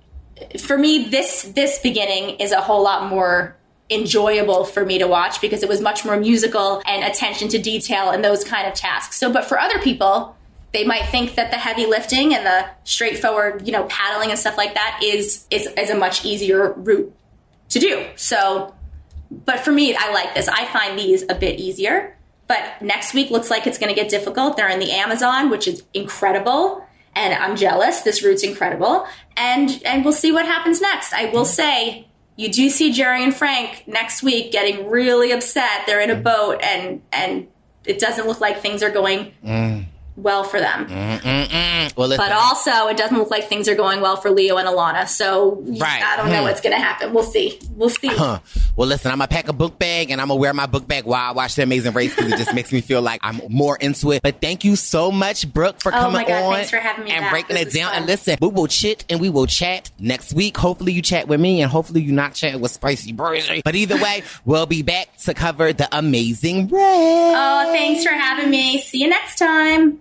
for me, this, this beginning is a whole lot more enjoyable for me to watch because it was much more musical and attention to detail and those kind of tasks. So, but for other people, they might think that the heavy lifting and the straightforward, you know, paddling and stuff like that is, is, is a much easier route to do. So, but for me, I like this. I find these a bit easier, but next week looks like it's going to get difficult. They're in the Amazon, which is incredible. And I'm jealous. This route's incredible. And, and we'll see what happens next. I will say, you do see Jerry and Frank next week getting really upset. They're in a boat, and and it doesn't look like things are going mm. well for them. Mm-mm-mm. Well, listen. But also, it doesn't look like things are going well for Leo and Alana. So right. I don't know hmm. what's going to happen. We'll see. We'll see. Huh. Well, listen, I'm going to pack a book bag, and I'm going to wear my book bag while I watch The Amazing Race because it just makes me feel like I'm more into it. But thank you so much, Brooke, for oh coming my God, on thanks for having me and back. breaking this it down. Fun. And listen, we will chit and we will chat next week. Hopefully you chat with me, and hopefully you not chat with Spicy Brazy. But either way, we'll be back to cover The Amazing Race. Oh, thanks for having me. See you next time.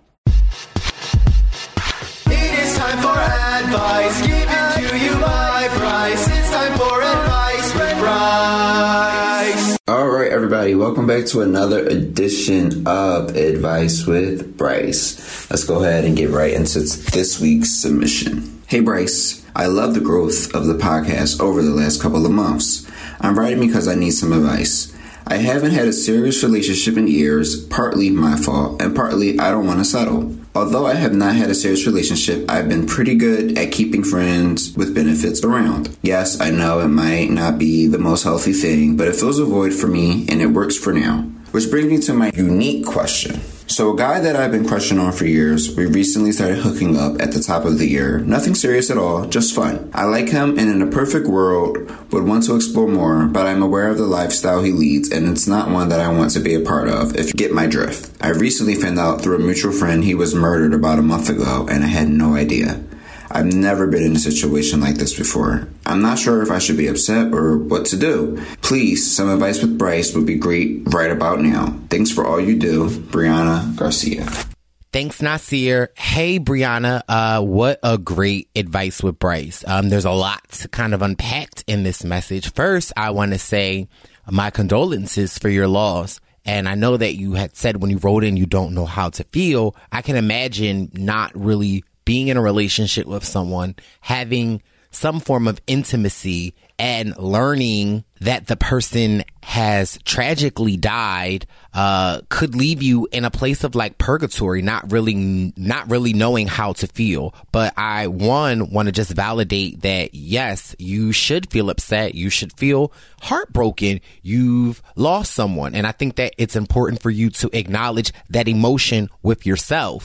It is time for advice given to you by Bryce. It's time for advice with Bryce. All right, everybody, welcome back to another edition of Advice with Bryce. Let's go ahead and get right into this week's submission. Hey, Bryce, I love the growth of the podcast over the last couple of months. I'm writing because I need some advice. I haven't had a serious relationship in years, partly my fault, and partly I don't want to settle. Although I have not had a serious relationship, I've been pretty good at keeping friends with benefits around. Yes, I know it might not be the most healthy thing, but it fills a void for me and it works for now. Which brings me to my unique question. So a guy that I've been crushing on for years, we recently started hooking up at the top of the year. Nothing serious at all, just fun. I like him and in a perfect world would want to explore more, but I'm aware of the lifestyle he leads and it's not one that I want to be a part of, if you get my drift. I recently found out through a mutual friend he was murdered about a month ago and I had no idea. I've never been in a situation like this before. I'm not sure if I should be upset or what to do. Please, some advice with Bryce would be great right about now. Thanks for all you do, Brianna Garcia. Thanks, Nasir. Hey, Brianna. Uh, what a great advice with Bryce. Um, there's a lot kind of unpacked in this message. First, I want to say my condolences for your loss. And I know that you had said when you wrote in you don't know how to feel. I can imagine not really being in a relationship with someone, having some form of intimacy and learning that the person has tragically died, uh, could leave you in a place of like purgatory, not really, not really knowing how to feel. But I, one, want to just validate that, yes, you should feel upset. You should feel heartbroken. You've lost someone. And I think that it's important for you to acknowledge that emotion with yourself.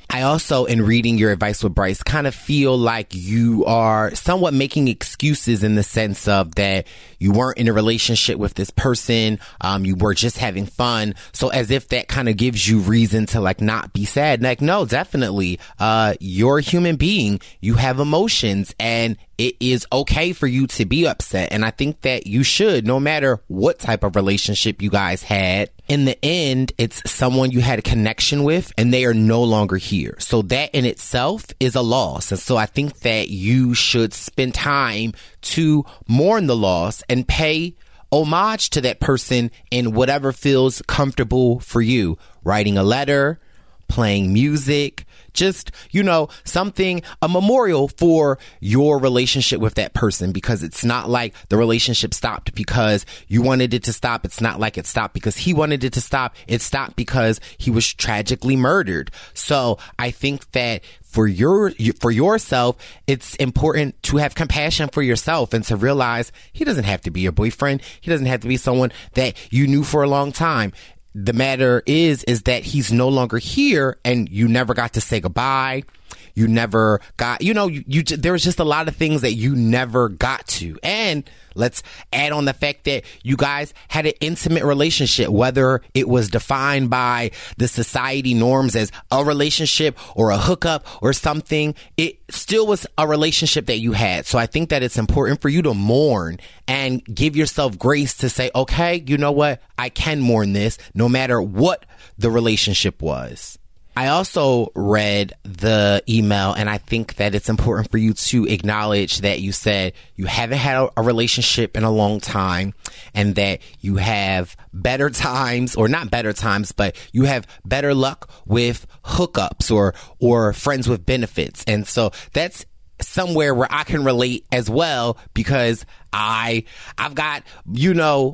I also, in reading your advice with Bryce, kind of feel like you are somewhat making excuses in the sense of that you weren't in a relationship with this person. Um, you were just having fun. So as if that kind of gives you reason to like not be sad. Like, no, definitely. Uh, you're a human being. You have emotions, and it is okay for you to be upset. And I think that you should, no matter what type of relationship you guys had. In the end, it's someone you had a connection with and they are no longer here. So that in itself is a loss. And so I think that you should spend time to mourn the loss and pay homage to that person in whatever feels comfortable for you. Writing a letter, playing music, just, you know, something, a memorial for your relationship with that person, because it's not like the relationship stopped because you wanted it to stop. It's not like it stopped because he wanted it to stop. It stopped because he was tragically murdered. So I think that for your, for yourself, it's important to have compassion for yourself and to realize he doesn't have to be your boyfriend. He doesn't have to be someone that you knew for a long time. The matter is, is that he's no longer here and you never got to say goodbye. You never got, you know, you, you there was just a lot of things that you never got to. And let's add on the fact that you guys had an intimate relationship, whether it was defined by the society norms as a relationship or a hookup or something. It still was a relationship that you had. So I think that it's important for you to mourn and give yourself grace to say, okay, you know what? I can mourn this no matter what the relationship was. I also read the email, and I think that it's important for you to acknowledge that you said you haven't had a, a relationship in a long time and that you have better times, or not better times, but you have better luck with hookups or, or friends with benefits. And so that's somewhere where I can relate as well, because I, I've got, you know,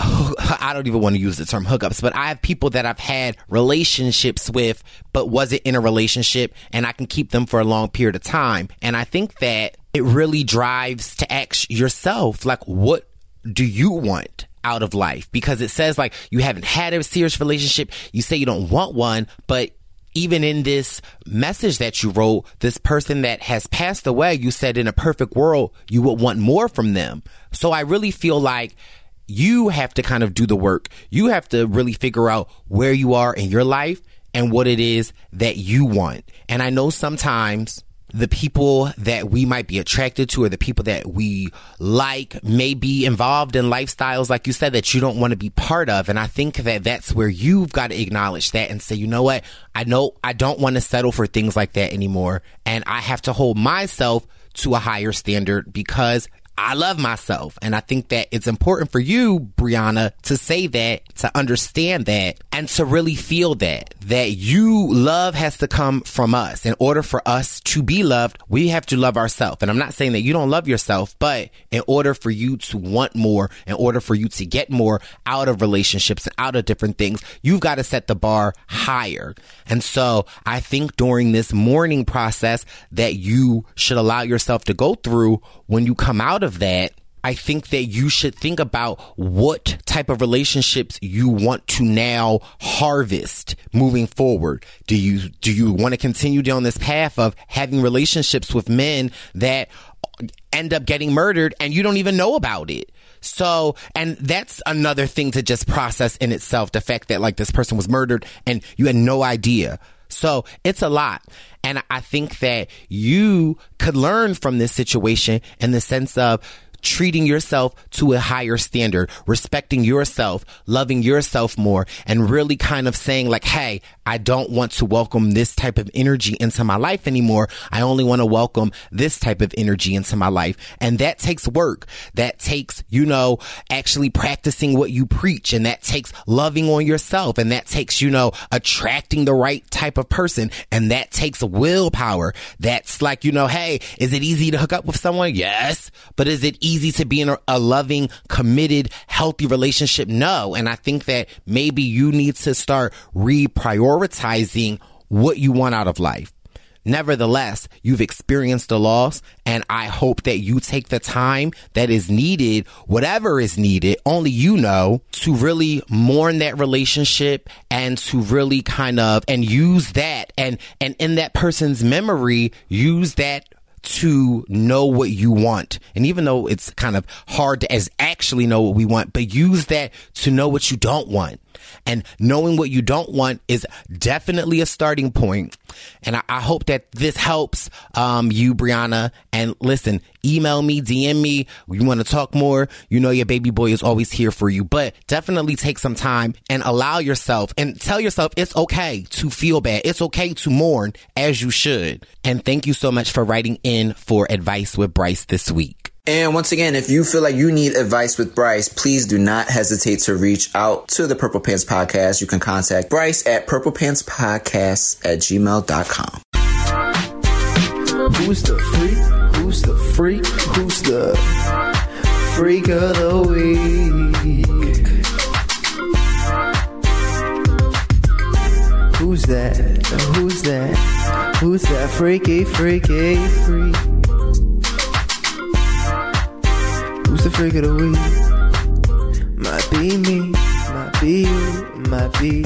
I don't even want to use the term hookups, but I have people that I've had relationships with, but wasn't in a relationship, and I can keep them for a long period of time. And I think that it really drives to ask yourself, like, what do you want out of life? Because it says like you haven't had a serious relationship. You say you don't want one, but even in this message that you wrote, this person that has passed away, you said in a perfect world, you would want more from them. So I really feel like you have to kind of do the work. You have to really figure out where you are in your life and what it is that you want. And I know sometimes the people that we might be attracted to or the people that we like may be involved in lifestyles, like you said, that you don't want to be part of. And I think that that's where you've got to acknowledge that and say, you know what? I know I don't want to settle for things like that anymore. And I have to hold myself to a higher standard because I love myself. And I think that it's important for you, Brianna, to say that, to understand that, and to really feel that, that you love has to come from us. In order for us to be loved, we have to love ourselves. And I'm not saying that you don't love yourself, but in order for you to want more, in order for you to get more out of relationships and out of different things, you've got to set the bar higher. And so I think during this mourning process that you should allow yourself to go through, when you come out of that, I think that you should think about what type of relationships you want to now harvest moving forward. Do you do you want to continue down this path of having relationships with men that end up getting murdered and you don't even know about it? So, and that's another thing to just process in itself, the fact that like this person was murdered and you had no idea. So it's a lot. And I think that you could learn from this situation in the sense of treating yourself to a higher standard, respecting yourself, loving yourself more, and really kind of saying like, hey, I don't want to welcome this type of energy into my life anymore. I only want to welcome this type of energy into my life. And that takes work. That takes, you know, actually practicing what you preach. And that takes loving on yourself. And that takes, you know, attracting the right type of person. And that takes willpower. That's like, you know, hey, is it easy to hook up with someone? Yes. But is it easy to be in a, a loving, committed, healthy relationship? No. And I think that maybe you need to start reprioritizing what you want out of life. nevertheless, you've experienced the loss, and I hope that you take the time that is needed, whatever is needed, only you know, to really mourn that relationship and to really kind of, and use that, and, and in that person's memory, use that to know what you want. And even though it's kind of hard to as actually know what we want, but use that to know what you don't want. And knowing what you don't want is definitely a starting point. And I, I hope that this helps um, you, Brianna. And listen, email me, D M me. You want to talk more? You know your baby boy is always here for you. But definitely take some time and allow yourself and tell yourself it's okay to feel bad. It's okay to mourn, as you should. And thank you so much for writing in for Advice with Bryce this week. And once again, if you feel like you need advice with Bryce, please do not hesitate to reach out to the Purple Pants Podcast. You can contact Bryce at purple pants podcast at gmail dot com. Who's the freak? Who's the freak? Who's the freak of the week? Who's that? Who's that? Who's that freaky, freaky, freak? Who's the freak of the week? Might be me, might be you, might be.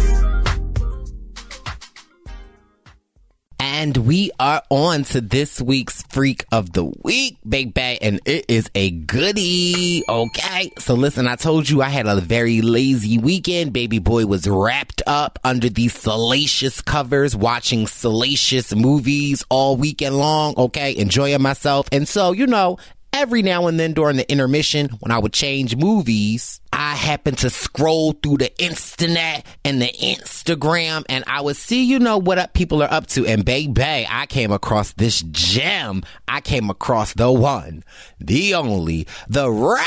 And we are on to this week's Freak of the Week, baby, and it is a goodie, okay? So listen, I told you I had a very lazy weekend. Baby boy was wrapped up under these salacious covers, watching salacious movies all weekend long, okay? Enjoying myself. And so, you know, every now and then during the intermission, when I would change movies, I happened to scroll through the Instanet and the Instagram, and I would see, you know, what up people are up to. And baby, I came across this gem. I came across the one, the only, the Robert.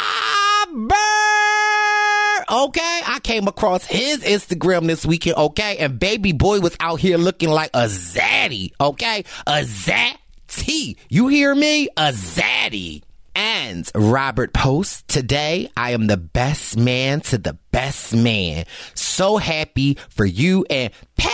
Okay, I came across his Instagram this weekend, okay? And baby boy was out here looking like a zaddy, okay? A zat. T, you hear me? A zaddy. And Robert posts, today I am the best man to the best man. So happy for you and Patty.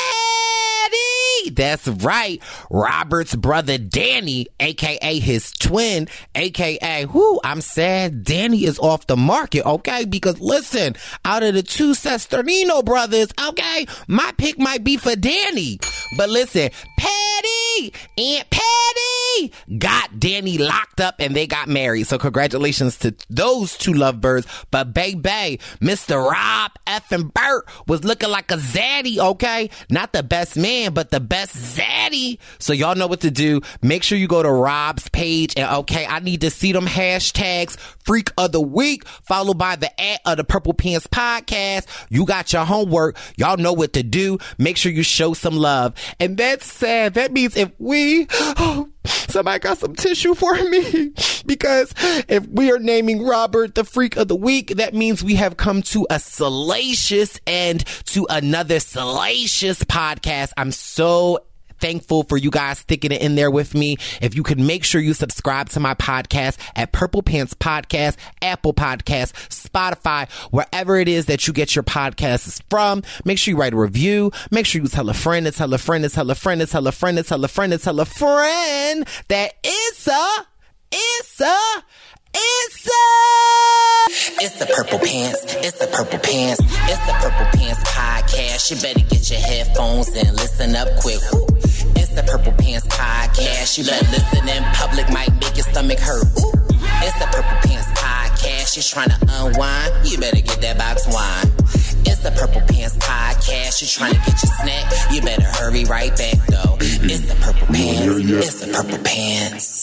That's right. Robert's brother Danny, aka his twin, aka whoo, I'm sad Danny is off the market, okay? Because listen, out of the two Sesternino brothers, okay, my pick might be for Danny. But listen, Patty, Aunt Patty got Danny locked up and they got married. So congratulations to those two lovebirds. But baby, Mister Rob effing Burt was looking like a zaddy, okay? Not the best man, but the best zaddy. So y'all know what to do. Make sure you go to Rob's page and okay, I need to see them hashtags Freak of the Week followed by the at of the Purple Pants Podcast. You got your homework. Y'all know what to do. Make sure you show some love. And that's sad. That means if we, oh, somebody got some tissue for me, because if we are naming Robert the Freak of the Week, that means we have come to a salacious end to another salacious podcast. I'm so thankful for you guys sticking it in there with me. If you could make sure you subscribe to my podcast at Purple Pants Podcast, Apple Podcasts, Spotify, wherever it is that you get your podcasts from. Make sure you write a review. Make sure you tell a friend to tell a friend to tell a friend to tell a friend to tell a friend to tell a friend that it's a, it's a, it's a, It's the Purple Pants, it's the Purple Pants, it's the Purple Pants Podcast. You better get your headphones and listen up quick. Woo. It's the Purple Pants Podcast. You better listen in public, might make your stomach hurt. Ooh. It's the Purple Pants Podcast. You're trying to unwind, you better get that box wine. It's the Purple Pants Podcast. You're trying to get your snack, you better hurry right back though. It's the Purple Pants, it's the Purple Pants.